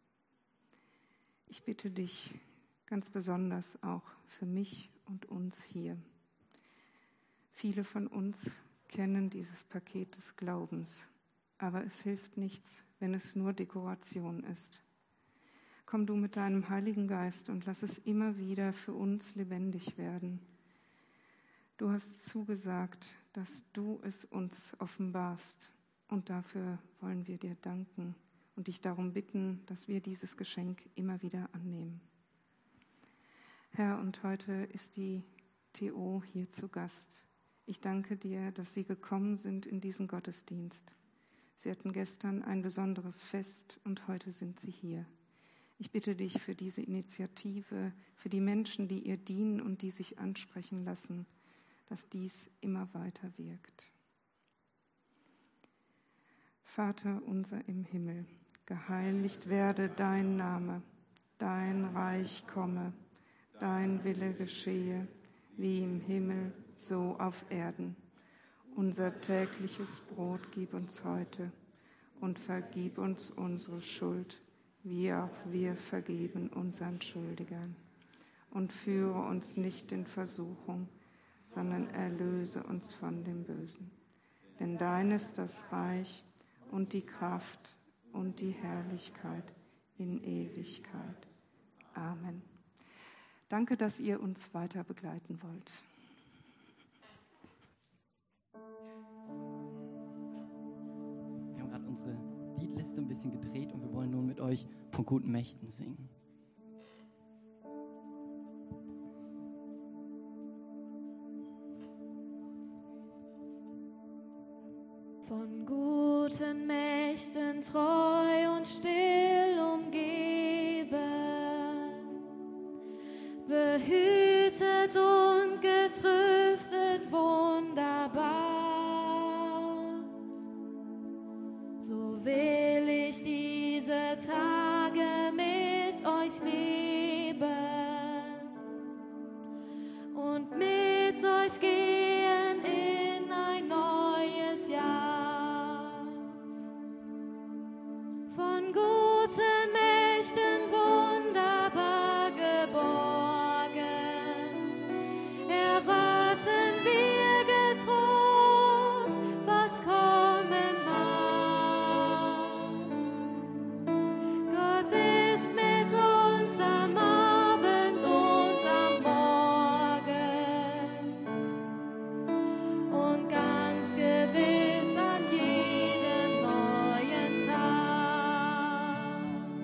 Ich bitte dich ganz besonders auch für mich und uns hier. Viele von uns kennen dieses Paket des Glaubens, aber es hilft nichts, wenn es nur Dekoration ist. Komm du mit deinem Heiligen Geist und lass es immer wieder für uns lebendig werden. Du hast zugesagt, dass du es uns offenbarst und dafür wollen wir dir danken und dich darum bitten, dass wir dieses Geschenk immer wieder annehmen. Herr, und heute ist die TO hier zu Gast. Ich danke dir, dass sie gekommen sind in diesen Gottesdienst. Sie hatten gestern ein besonderes Fest und heute sind sie hier. Ich bitte dich für diese Initiative, für die Menschen, die ihr dienen und die sich ansprechen lassen, dass dies immer weiter wirkt. Vater unser im Himmel, geheiligt werde dein Name, dein Reich komme, dein Wille geschehe, wie im Himmel, so auf Erden. Unser tägliches Brot gib uns heute und vergib uns unsere Schuld, wie auch wir vergeben unseren Schuldigern. Und führe uns nicht in Versuchung, sondern erlöse uns von dem Bösen. Denn dein ist das Reich und die Kraft und die Herrlichkeit in Ewigkeit. Amen. Danke, dass ihr uns weiter begleiten wollt. Wir haben gerade unsere Liedliste ein bisschen gedreht und wir wollen nun mit euch von guten Mächten singen. Von guten Mächten treu und still umgeben, behütet und getröstet wunderbar. So will ich diese Tage mit euch leben und mit euch gehen in ein neues Jahr. Von guten Mächten wunderbar geborgen, erwarten wir getrost, was kommen mag. Gott ist mit uns am Abend und am Morgen und ganz gewiss an jedem neuen Tag.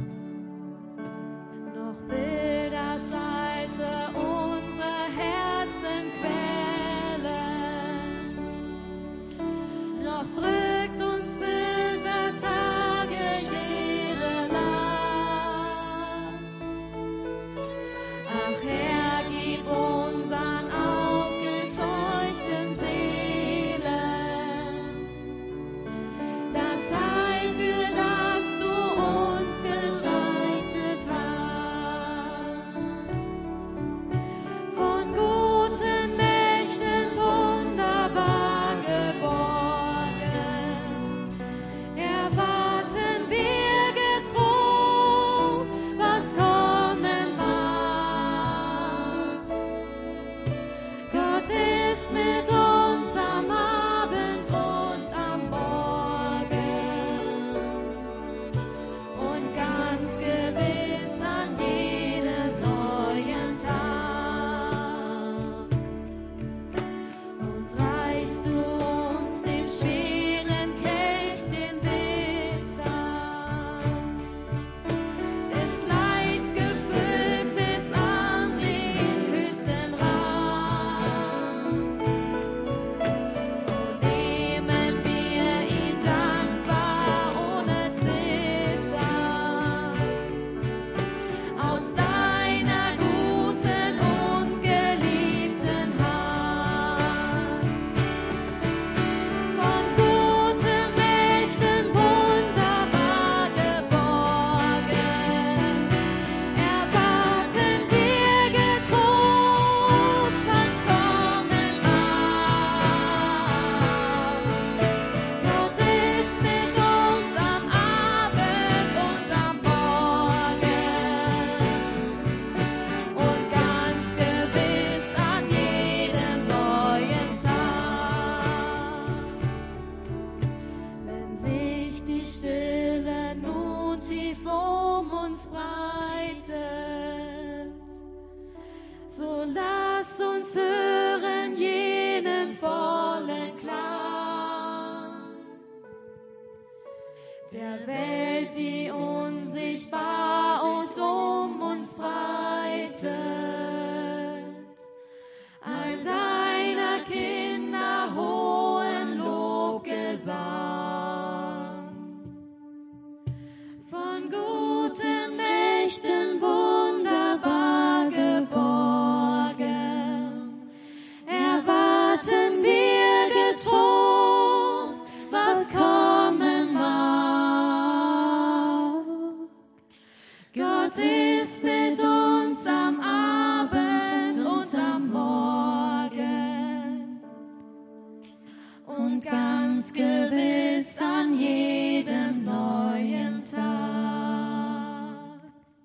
Noch will das Alte unsere Herzen quälen, noch drückt uns böser Tage schwere Last. Ach Herr, gib unseren aufgescheuchten Seelen das Heil, für das du uns beschreitet hast. Von guten Mächten wunderbar geborgen, erwarten wir getrost, was kommen mag. Gott ist mit uns am Abend und am Morgen und ganz gewiss an jedem neuen Tag. Und reichst du uns den schweren Kelch, den bittern, des Leids gefüllt bis an den höchsten Rand, so nehmen wir ihn dankbar ohne Zittern aus deiner guten und geliebten Hand. Von guten Mächten wunderbar geborgen, erwarten wir getrost, was kommen mag. Gott ist mit uns am Abend und am Morgen und ganz gewiss an jedem neuen Tag. Wenn sich die Stille nun tief um uns breitet, so lass uns hören jenen vollen Klang der Welt, die unsichtbar um uns breitet. All deiner Kinder hohen Lobgesang. Von guten Mächten wunderbar geborgen, erwarten wir getrost, was kommen mag. ganz gewiss an jedem neuen Tag.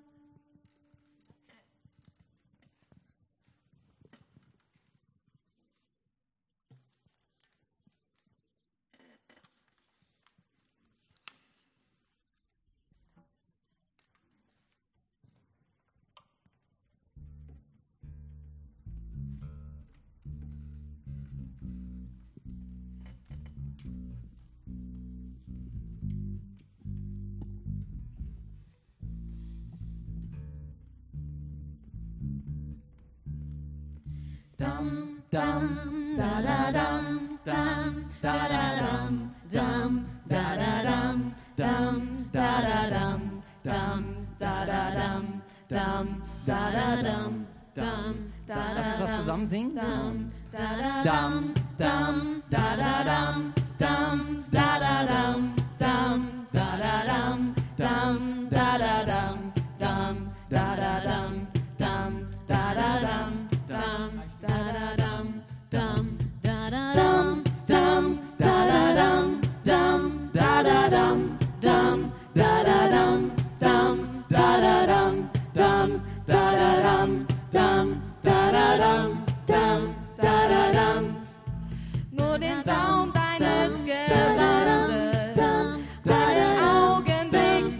Dum dum da da dum dum da da dum dum da da dum dum da da dum dum da da dum dum da da dum dum da Lass uns das zusammen singen. dum da da dum dum da da dum dum da da dum dum da da dum dum da da dum dum da da dum dum da da dum dum da da dum dum da da dum dum da da dum dum da da dum dum da da dum dum da da dum dum da da dum dum da da dum dum da da dum. Nur den Saum deines Gewandes, deinen Augenblick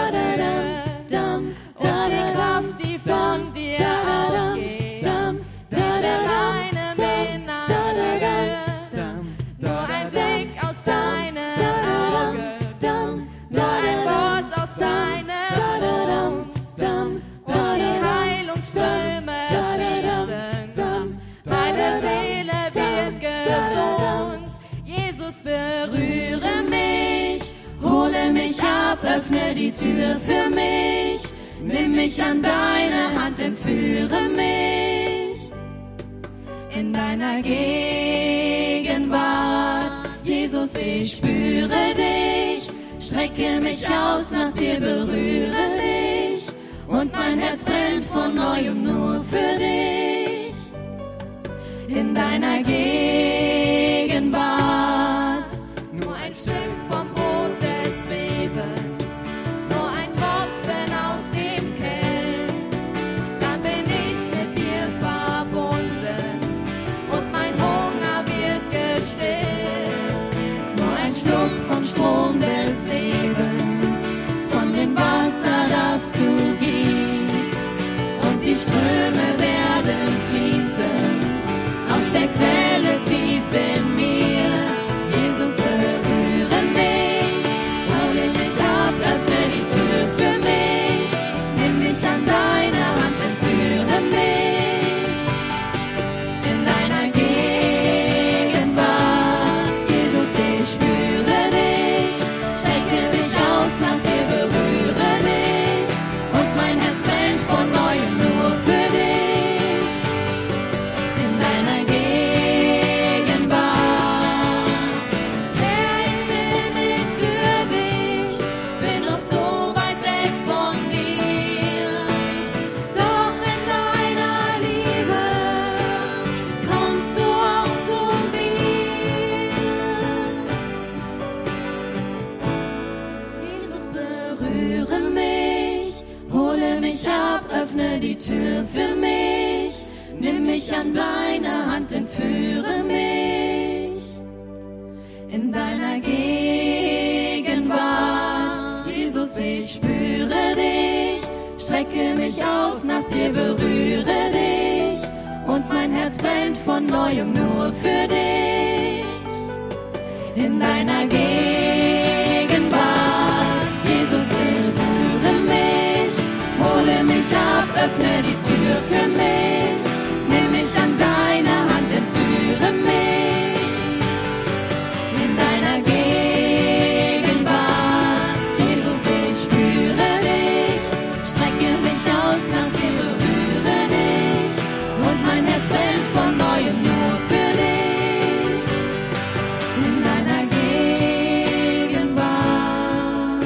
berührt und die Kraft, die von dir ausgeht, die der deinem Innern spürt. Nur ein Blick aus deinen Augen, nur ein Wort aus deinem Mund und die Heilungsströme fließen. Meine Seele wird gesund. Jesus, berühre mich, hole mich ab, öffne die Tür für mich. Nimm mich an deine Hand, entführe mich in deiner Gegenwart. Jesus, ich spüre dich, strecke mich aus nach dir, berühre dich und mein Herz brennt von neuem nur für dich. In deiner Gegenwart, nur ein Stück vom Brot des Lebens, nur ein Tropfen aus dem Kelch, dann bin ich mit dir verbunden und mein Hunger wird gestillt. Nur ein Schluck vom Strom des Lebens, von dem Wasser, das du gibst, und die Ströme werden fließen aus der Quelle tief in mir. Jesus, berühre mich, hole mich ab, öffne die Tür für mich. Nimm mich an deine Hand, entführe mich in deiner Gegenwart. Jesus, ich spüre dich, strecke mich aus nach dir, berühre dich und mein Herz brennt von neuem nur für dich. In deiner Gegenwart, Herr, ich bin nicht würdig, bin oft so weit weg von dir, doch in deiner Liebe kommst du auch zu mir. Jesus, berühre mich, hole mich ab, öffne die Tür für mich. Nimm mich an deine Hand, entführe mich in deiner Gegenwart. Jesus, ich spüre dich, strecke mich aus nach dir, berühre dich und mein Herz brennt von neuem nur für dich. In deiner Gegenwart, Jesus, ich berühre mich, hole mich ab, öffne die Tür für mich. Nimm mich an deine Hand, entführe mich in deiner Gegenwart. Jesus, ich spüre dich, strecke mich aus nach dir, berühre dich und mein Herz brennt von neuem nur für dich. In deiner Gegenwart.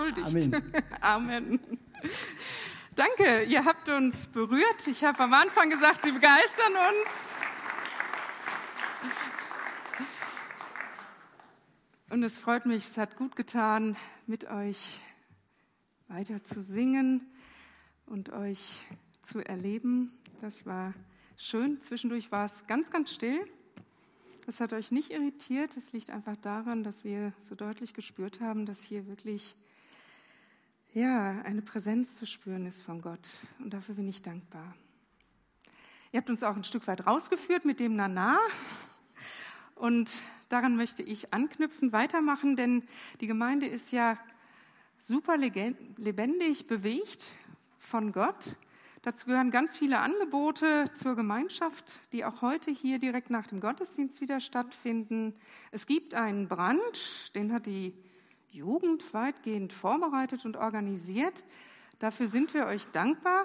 entschuldigt. Amen. Amen. Danke, ihr habt uns berührt. Ich habe am Anfang gesagt, Sie begeistern uns. Und es freut mich, es hat gut getan, mit euch weiter zu singen und euch zu erleben. Das war schön. Zwischendurch war es ganz, ganz still. Das hat euch nicht irritiert. Es liegt einfach daran, dass wir so deutlich gespürt haben, dass hier wirklich eine Präsenz zu spüren ist von Gott. Und dafür bin ich dankbar. Ihr habt uns auch ein Stück weit rausgeführt mit dem Nana. Und daran möchte ich anknüpfen, weitermachen, denn die Gemeinde ist ja super lebendig, bewegt von Gott. Dazu gehören ganz viele Angebote zur Gemeinschaft, die auch heute hier direkt nach dem Gottesdienst wieder stattfinden. Es gibt einen Brunch, den hat die Jugend weitgehend vorbereitet und organisiert. Dafür sind wir euch dankbar.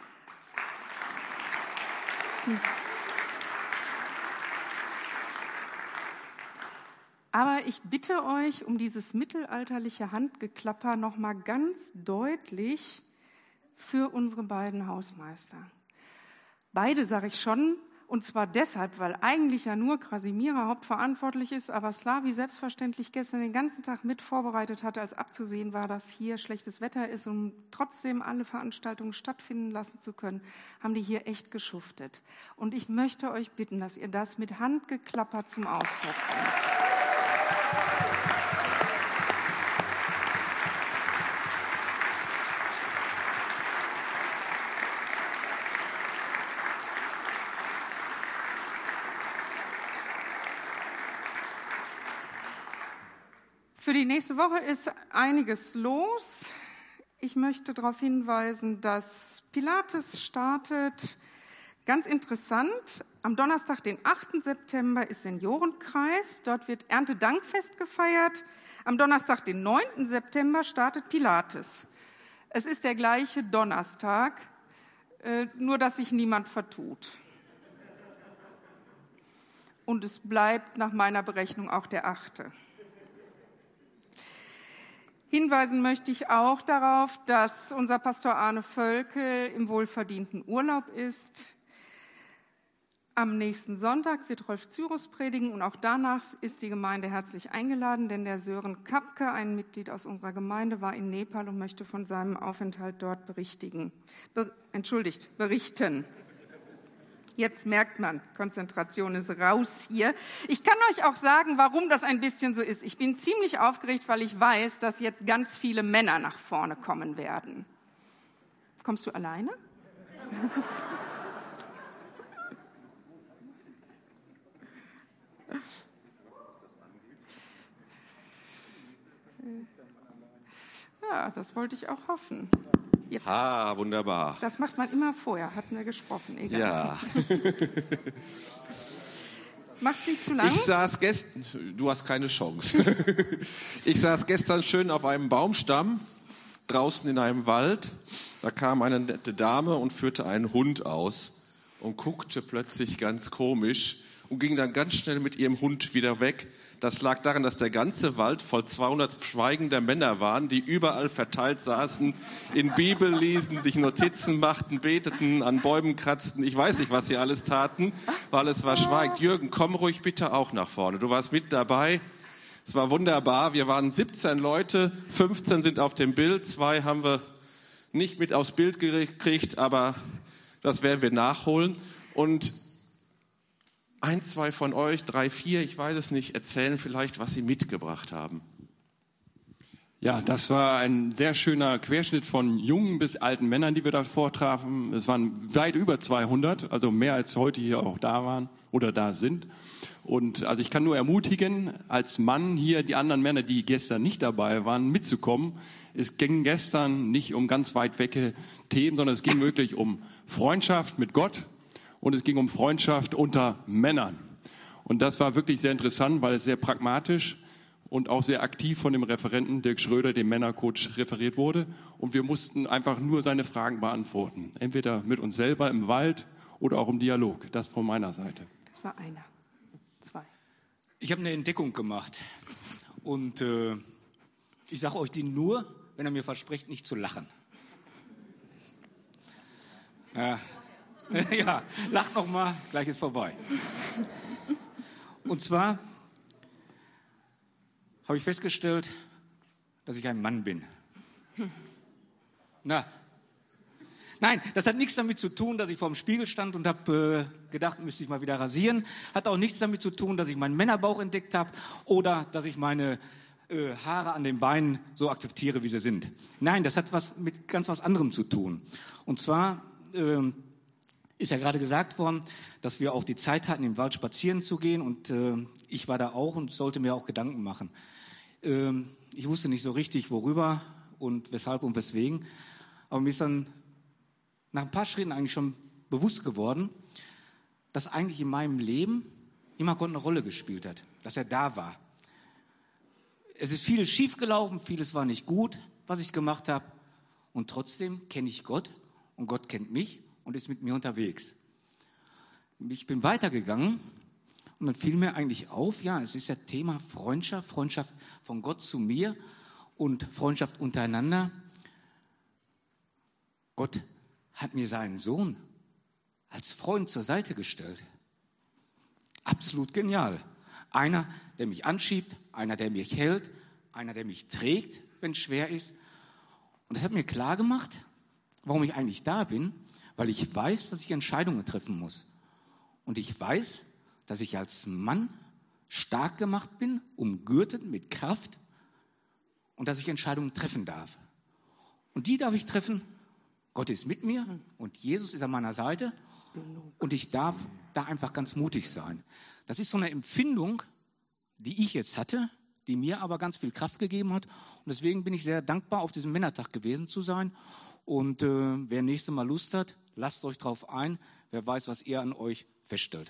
Aber ich bitte euch um dieses mittelalterliche Handgeklapper noch mal ganz deutlich für unsere beiden Hausmeister. Beide sage ich schon, und zwar deshalb, weil eigentlich ja nur Krasimira hauptverantwortlich ist, aber Slavi selbstverständlich gestern den ganzen Tag mit vorbereitet hatte, als abzusehen war, dass hier schlechtes Wetter ist, um trotzdem alle Veranstaltungen stattfinden lassen zu können, haben die hier echt geschuftet. Und ich möchte euch bitten, dass ihr das mit Handgeklapper zum Ausdruck bringt. Für die nächste Woche ist einiges los. Ich möchte darauf hinweisen, dass Pilates startet. Ganz interessant, am Donnerstag, den 8. September, ist Seniorenkreis. Dort wird Erntedankfest gefeiert. Am Donnerstag, den 9. September, startet Pilates. Es ist der gleiche Donnerstag, nur dass sich niemand vertut. Und es bleibt nach meiner Berechnung auch der 8. Hinweisen möchte ich auch darauf, dass unser Pastor Arne Völkel im wohlverdienten Urlaub ist. Am nächsten Sonntag wird Rolf Zyrus predigen und auch danach ist die Gemeinde herzlich eingeladen, denn der Sören Kapke, ein Mitglied aus unserer Gemeinde, war in Nepal und möchte von seinem Aufenthalt dort berichten. Jetzt merkt man, Konzentration ist raus hier. Ich kann euch auch sagen, warum das ein bisschen so ist. Ich bin ziemlich aufgeregt, weil ich weiß, dass jetzt ganz viele Männer nach vorne kommen werden. Kommst du alleine? Ja, das wollte ich auch hoffen. Yep. Wunderbar. Das macht man immer vorher, hatten wir gesprochen. Egal. Ja. Macht sie zu lang? Du hast keine Chance. Ich saß gestern schön auf einem Baumstamm, draußen in einem Wald. Da kam eine nette Dame und führte einen Hund aus und guckte plötzlich ganz komisch und ging dann ganz schnell mit ihrem Hund wieder weg. Das lag daran, dass der ganze Wald voll 200 schweigender Männer waren, die überall verteilt saßen, in Bibel lesen, sich Notizen machten, beteten, an Bäumen kratzten. Ich weiß nicht, was sie alles taten, weil es war schweigend. Jürgen, komm ruhig bitte auch nach vorne. Du warst mit dabei. Es war wunderbar. Wir waren 17 Leute, 15 sind auf dem Bild, 2 haben wir nicht mit aufs Bild gekriegt, aber das werden wir nachholen. Und 1, 2 von euch, 3, 4, ich weiß es nicht, erzählen vielleicht, was sie mitgebracht haben. Ja, das war ein sehr schöner Querschnitt von jungen bis alten Männern, die wir da vortrafen. Es waren weit über 200, also mehr als heute hier auch da waren oder da sind. Und also ich kann nur ermutigen, als Mann hier die anderen Männer, die gestern nicht dabei waren, mitzukommen. Es ging gestern nicht um ganz weit wecke Themen, sondern es ging wirklich um Freundschaft mit Gott. Und es ging um Freundschaft unter Männern. Und das war wirklich sehr interessant, weil es sehr pragmatisch und auch sehr aktiv von dem Referenten Dirk Schröder, dem Männercoach, referiert wurde. Und wir mussten einfach nur seine Fragen beantworten. Entweder mit uns selber im Wald oder auch im Dialog. Das von meiner Seite. Das war einer. 2. Ich habe eine Entdeckung gemacht. Und ich sage euch die nur, wenn er mir verspricht, nicht zu lachen. Ja, ja, lacht noch mal, gleich ist vorbei. Und zwar habe ich festgestellt, dass ich ein Mann bin. Nein, das hat nichts damit zu tun, dass ich vor dem Spiegel stand und habe gedacht, müsste ich mal wieder rasieren. Hat auch nichts damit zu tun, dass ich meinen Männerbauch entdeckt habe oder dass ich meine Haare an den Beinen so akzeptiere, wie sie sind. Nein, das hat was mit ganz was anderem zu tun. Und zwar ist ja gerade gesagt worden, dass wir auch die Zeit hatten, im Wald spazieren zu gehen. Und ich war da auch und sollte mir auch Gedanken machen. Ich wusste nicht so richtig, worüber und weshalb und weswegen. Aber mir ist dann nach ein paar Schritten eigentlich schon bewusst geworden, dass eigentlich in meinem Leben immer Gott eine Rolle gespielt hat, dass er da war. Es ist vieles schiefgelaufen, vieles war nicht gut, was ich gemacht habe. Und trotzdem kenne ich Gott und Gott kennt mich und ist mit mir unterwegs. Ich bin weitergegangen und dann fiel mir eigentlich auf, ja, es ist ja Thema Freundschaft, Freundschaft von Gott zu mir und Freundschaft untereinander. Gott hat mir seinen Sohn als Freund zur Seite gestellt. Absolut genial. Einer, der mich anschiebt, einer, der mich hält, einer, der mich trägt, wenn es schwer ist. Und das hat mir klar gemacht, warum ich eigentlich da bin, weil ich weiß, dass ich Entscheidungen treffen muss. Und ich weiß, dass ich als Mann stark gemacht bin, umgürtet mit Kraft und dass ich Entscheidungen treffen darf. Und die darf ich treffen. Gott ist mit mir und Jesus ist an meiner Seite und ich darf da einfach ganz mutig sein. Das ist so eine Empfindung, die ich jetzt hatte, die mir aber ganz viel Kraft gegeben hat. Und deswegen bin ich sehr dankbar, auf diesem Männertag gewesen zu sein. Und wer nächstes Mal Lust hat, lasst euch drauf ein. Wer weiß, was ihr an euch feststellt.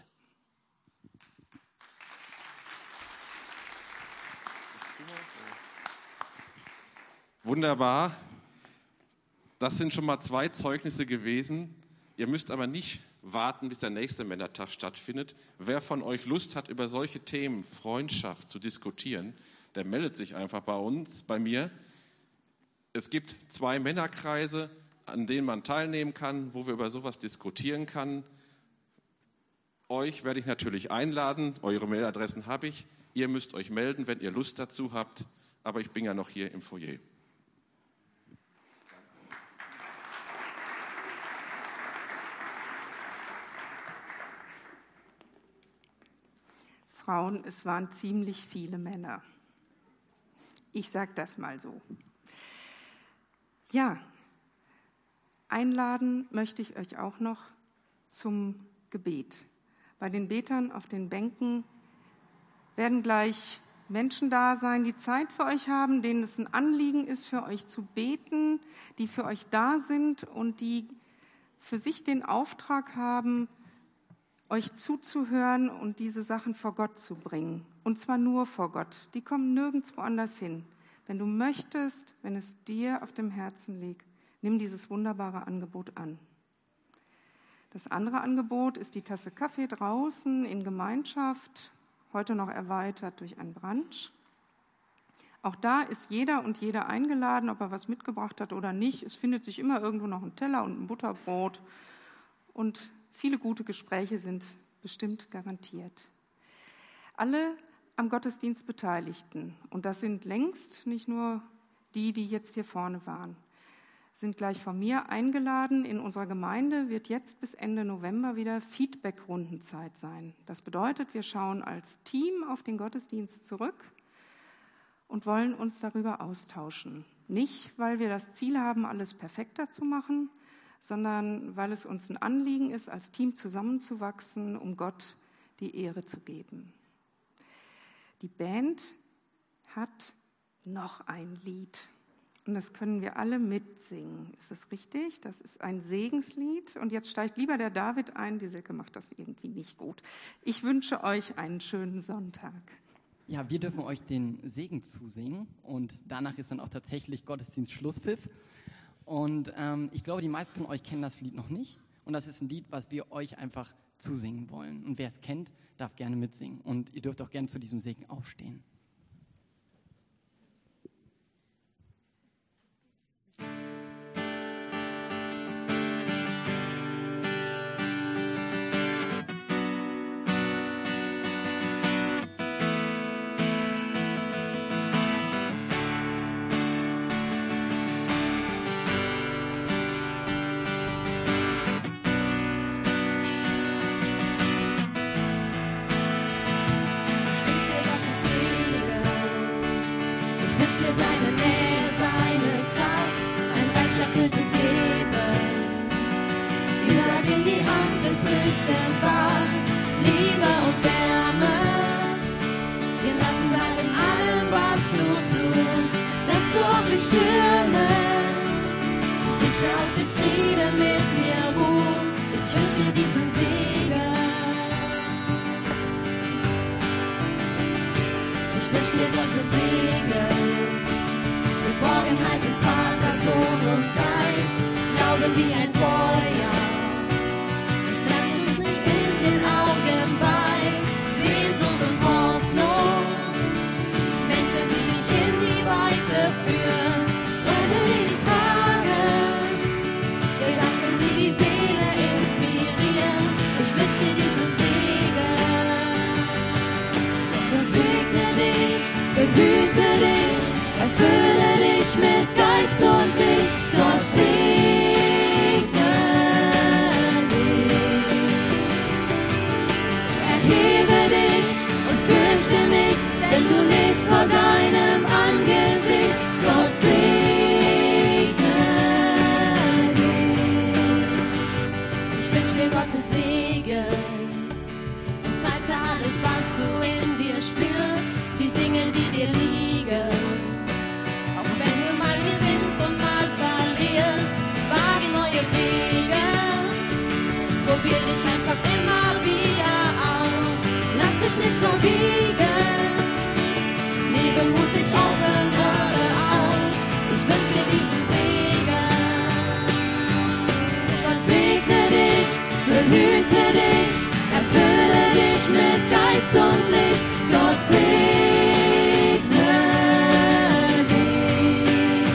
Wunderbar. Das sind schon mal 2 Zeugnisse gewesen. Ihr müsst aber nicht warten, bis der nächste Männertag stattfindet. Wer von euch Lust hat, über solche Themen, Freundschaft zu diskutieren, der meldet sich einfach bei uns, bei mir. Es gibt 2 Männerkreise, an denen man teilnehmen kann, wo wir über sowas diskutieren kann. Euch werde ich natürlich einladen. Eure Mailadressen habe ich. Ihr müsst euch melden, wenn ihr Lust dazu habt. Aber ich bin ja noch hier im Foyer. Frauen, es waren ziemlich viele Männer. Ich sage das mal so. Ja, einladen möchte ich euch auch noch zum Gebet. Bei den Betern auf den Bänken werden gleich Menschen da sein, die Zeit für euch haben, denen es ein Anliegen ist, für euch zu beten, die für euch da sind und die für sich den Auftrag haben, euch zuzuhören und diese Sachen vor Gott zu bringen. Und zwar nur vor Gott. Die kommen nirgendwo anders hin. Wenn du möchtest, wenn es dir auf dem Herzen liegt, nimm dieses wunderbare Angebot an. Das andere Angebot ist die Tasse Kaffee draußen in Gemeinschaft, heute noch erweitert durch ein Brunch. Auch da ist jeder und jede eingeladen, ob er was mitgebracht hat oder nicht. Es findet sich immer irgendwo noch ein Teller und ein Butterbrot. Und viele gute Gespräche sind bestimmt garantiert. Alle am Gottesdienst Beteiligten, und das sind längst nicht nur die jetzt hier vorne waren, sind gleich von mir eingeladen. In unserer Gemeinde wird jetzt bis Ende November wieder Feedback-Rundenzeit sein. Das bedeutet, wir schauen als Team auf den Gottesdienst zurück und wollen uns darüber austauschen. Nicht, weil wir das Ziel haben, alles perfekter zu machen, sondern weil es uns ein Anliegen ist, als Team zusammenzuwachsen, um Gott die Ehre zu geben. Die Band hat noch ein Lied und das können wir alle mitsingen. Ist das richtig? Das ist ein Segenslied und jetzt steigt lieber der David ein, die Silke macht das irgendwie nicht gut. Ich wünsche euch einen schönen Sonntag. Ja, wir dürfen euch den Segen zusingen und danach ist dann auch tatsächlich Gottesdienst Schlusspfiff. Und ich glaube, die meisten von euch kennen das Lied noch nicht. Und das ist ein Lied, was wir euch einfach zusingen wollen. Und wer es kennt, darf gerne mitsingen. Und ihr dürft auch gerne zu diesem Segen aufstehen. des höchsten Wacht, Liebe und Wärme. Wir lassen halt in allem, was du tust, dass du auch in Stürmen sicher und in Frieden mit dir ruhst. Ich wünsche dir diesen Segen. Ich wünsche dir Gottes Segen. Geborgenheit in Vater, Sohn und Geist. Glaube wie ein Feuer. Es flammt uns nicht in den Augen beißt. Sehnsucht und Hoffnung. Menschen, die dich in die Weite führen. Freunde, die dich tragen. Gedanken, die die Seele inspirieren. Ich wünsche dir diesen Segen. Gott segne dich, behüte dich, erfülle dich mit Geist und Licht. Gott segne dich. Erhebe dich und fürchte nichts, denn du lebst vor seinem Angesicht. Gott segne dich. Ich wünsche dir Gottes Segen. Entfalte alles, was du in dir spürst, die Dinge, die dir liegen. Auch wenn du mal gewinnst und mal verlierst, wage neue Wege. Probier dich einfach immer wieder aus. Lass dich nicht verbiegen. Lebe mutig offen geradeaus. Ich wünsche dir diesen Segen. Gott segne dich, behüte dich, erfülle dich mit Geist und Licht. Gott segne dich.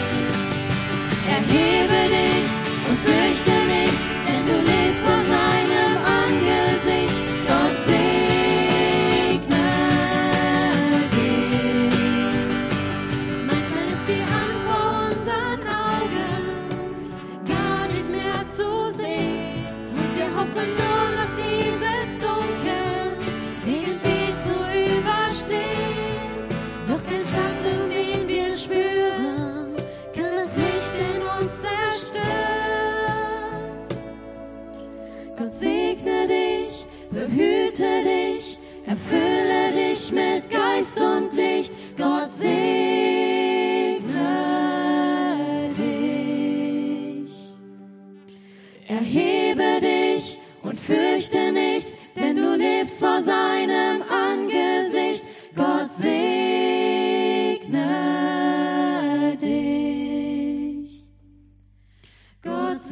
Erhebe dich und fürchte nichts, denn du lebst vor seinem Angesicht. Gott segne dich. Manchmal ist die Hand vor unseren Augen gar nicht mehr zu sehen und wir hoffen nur noch dieses Dunkel irgendwie zu überstehen. Doch kein Schatten, den wir spüren, kann das Licht in uns zerstören. Gott segne dich, behüte dich, erfülle dich mit Geist und Licht. Gott segne dich. Erhebe dich und fürchte nichts, denn du lebst vor seinem Angesicht. Gott segne dich. Gott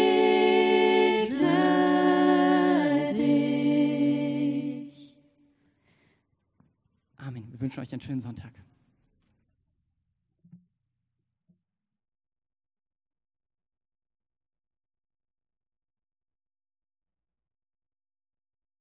segne dich. Amen. Wir wünschen euch einen schönen Sonntag.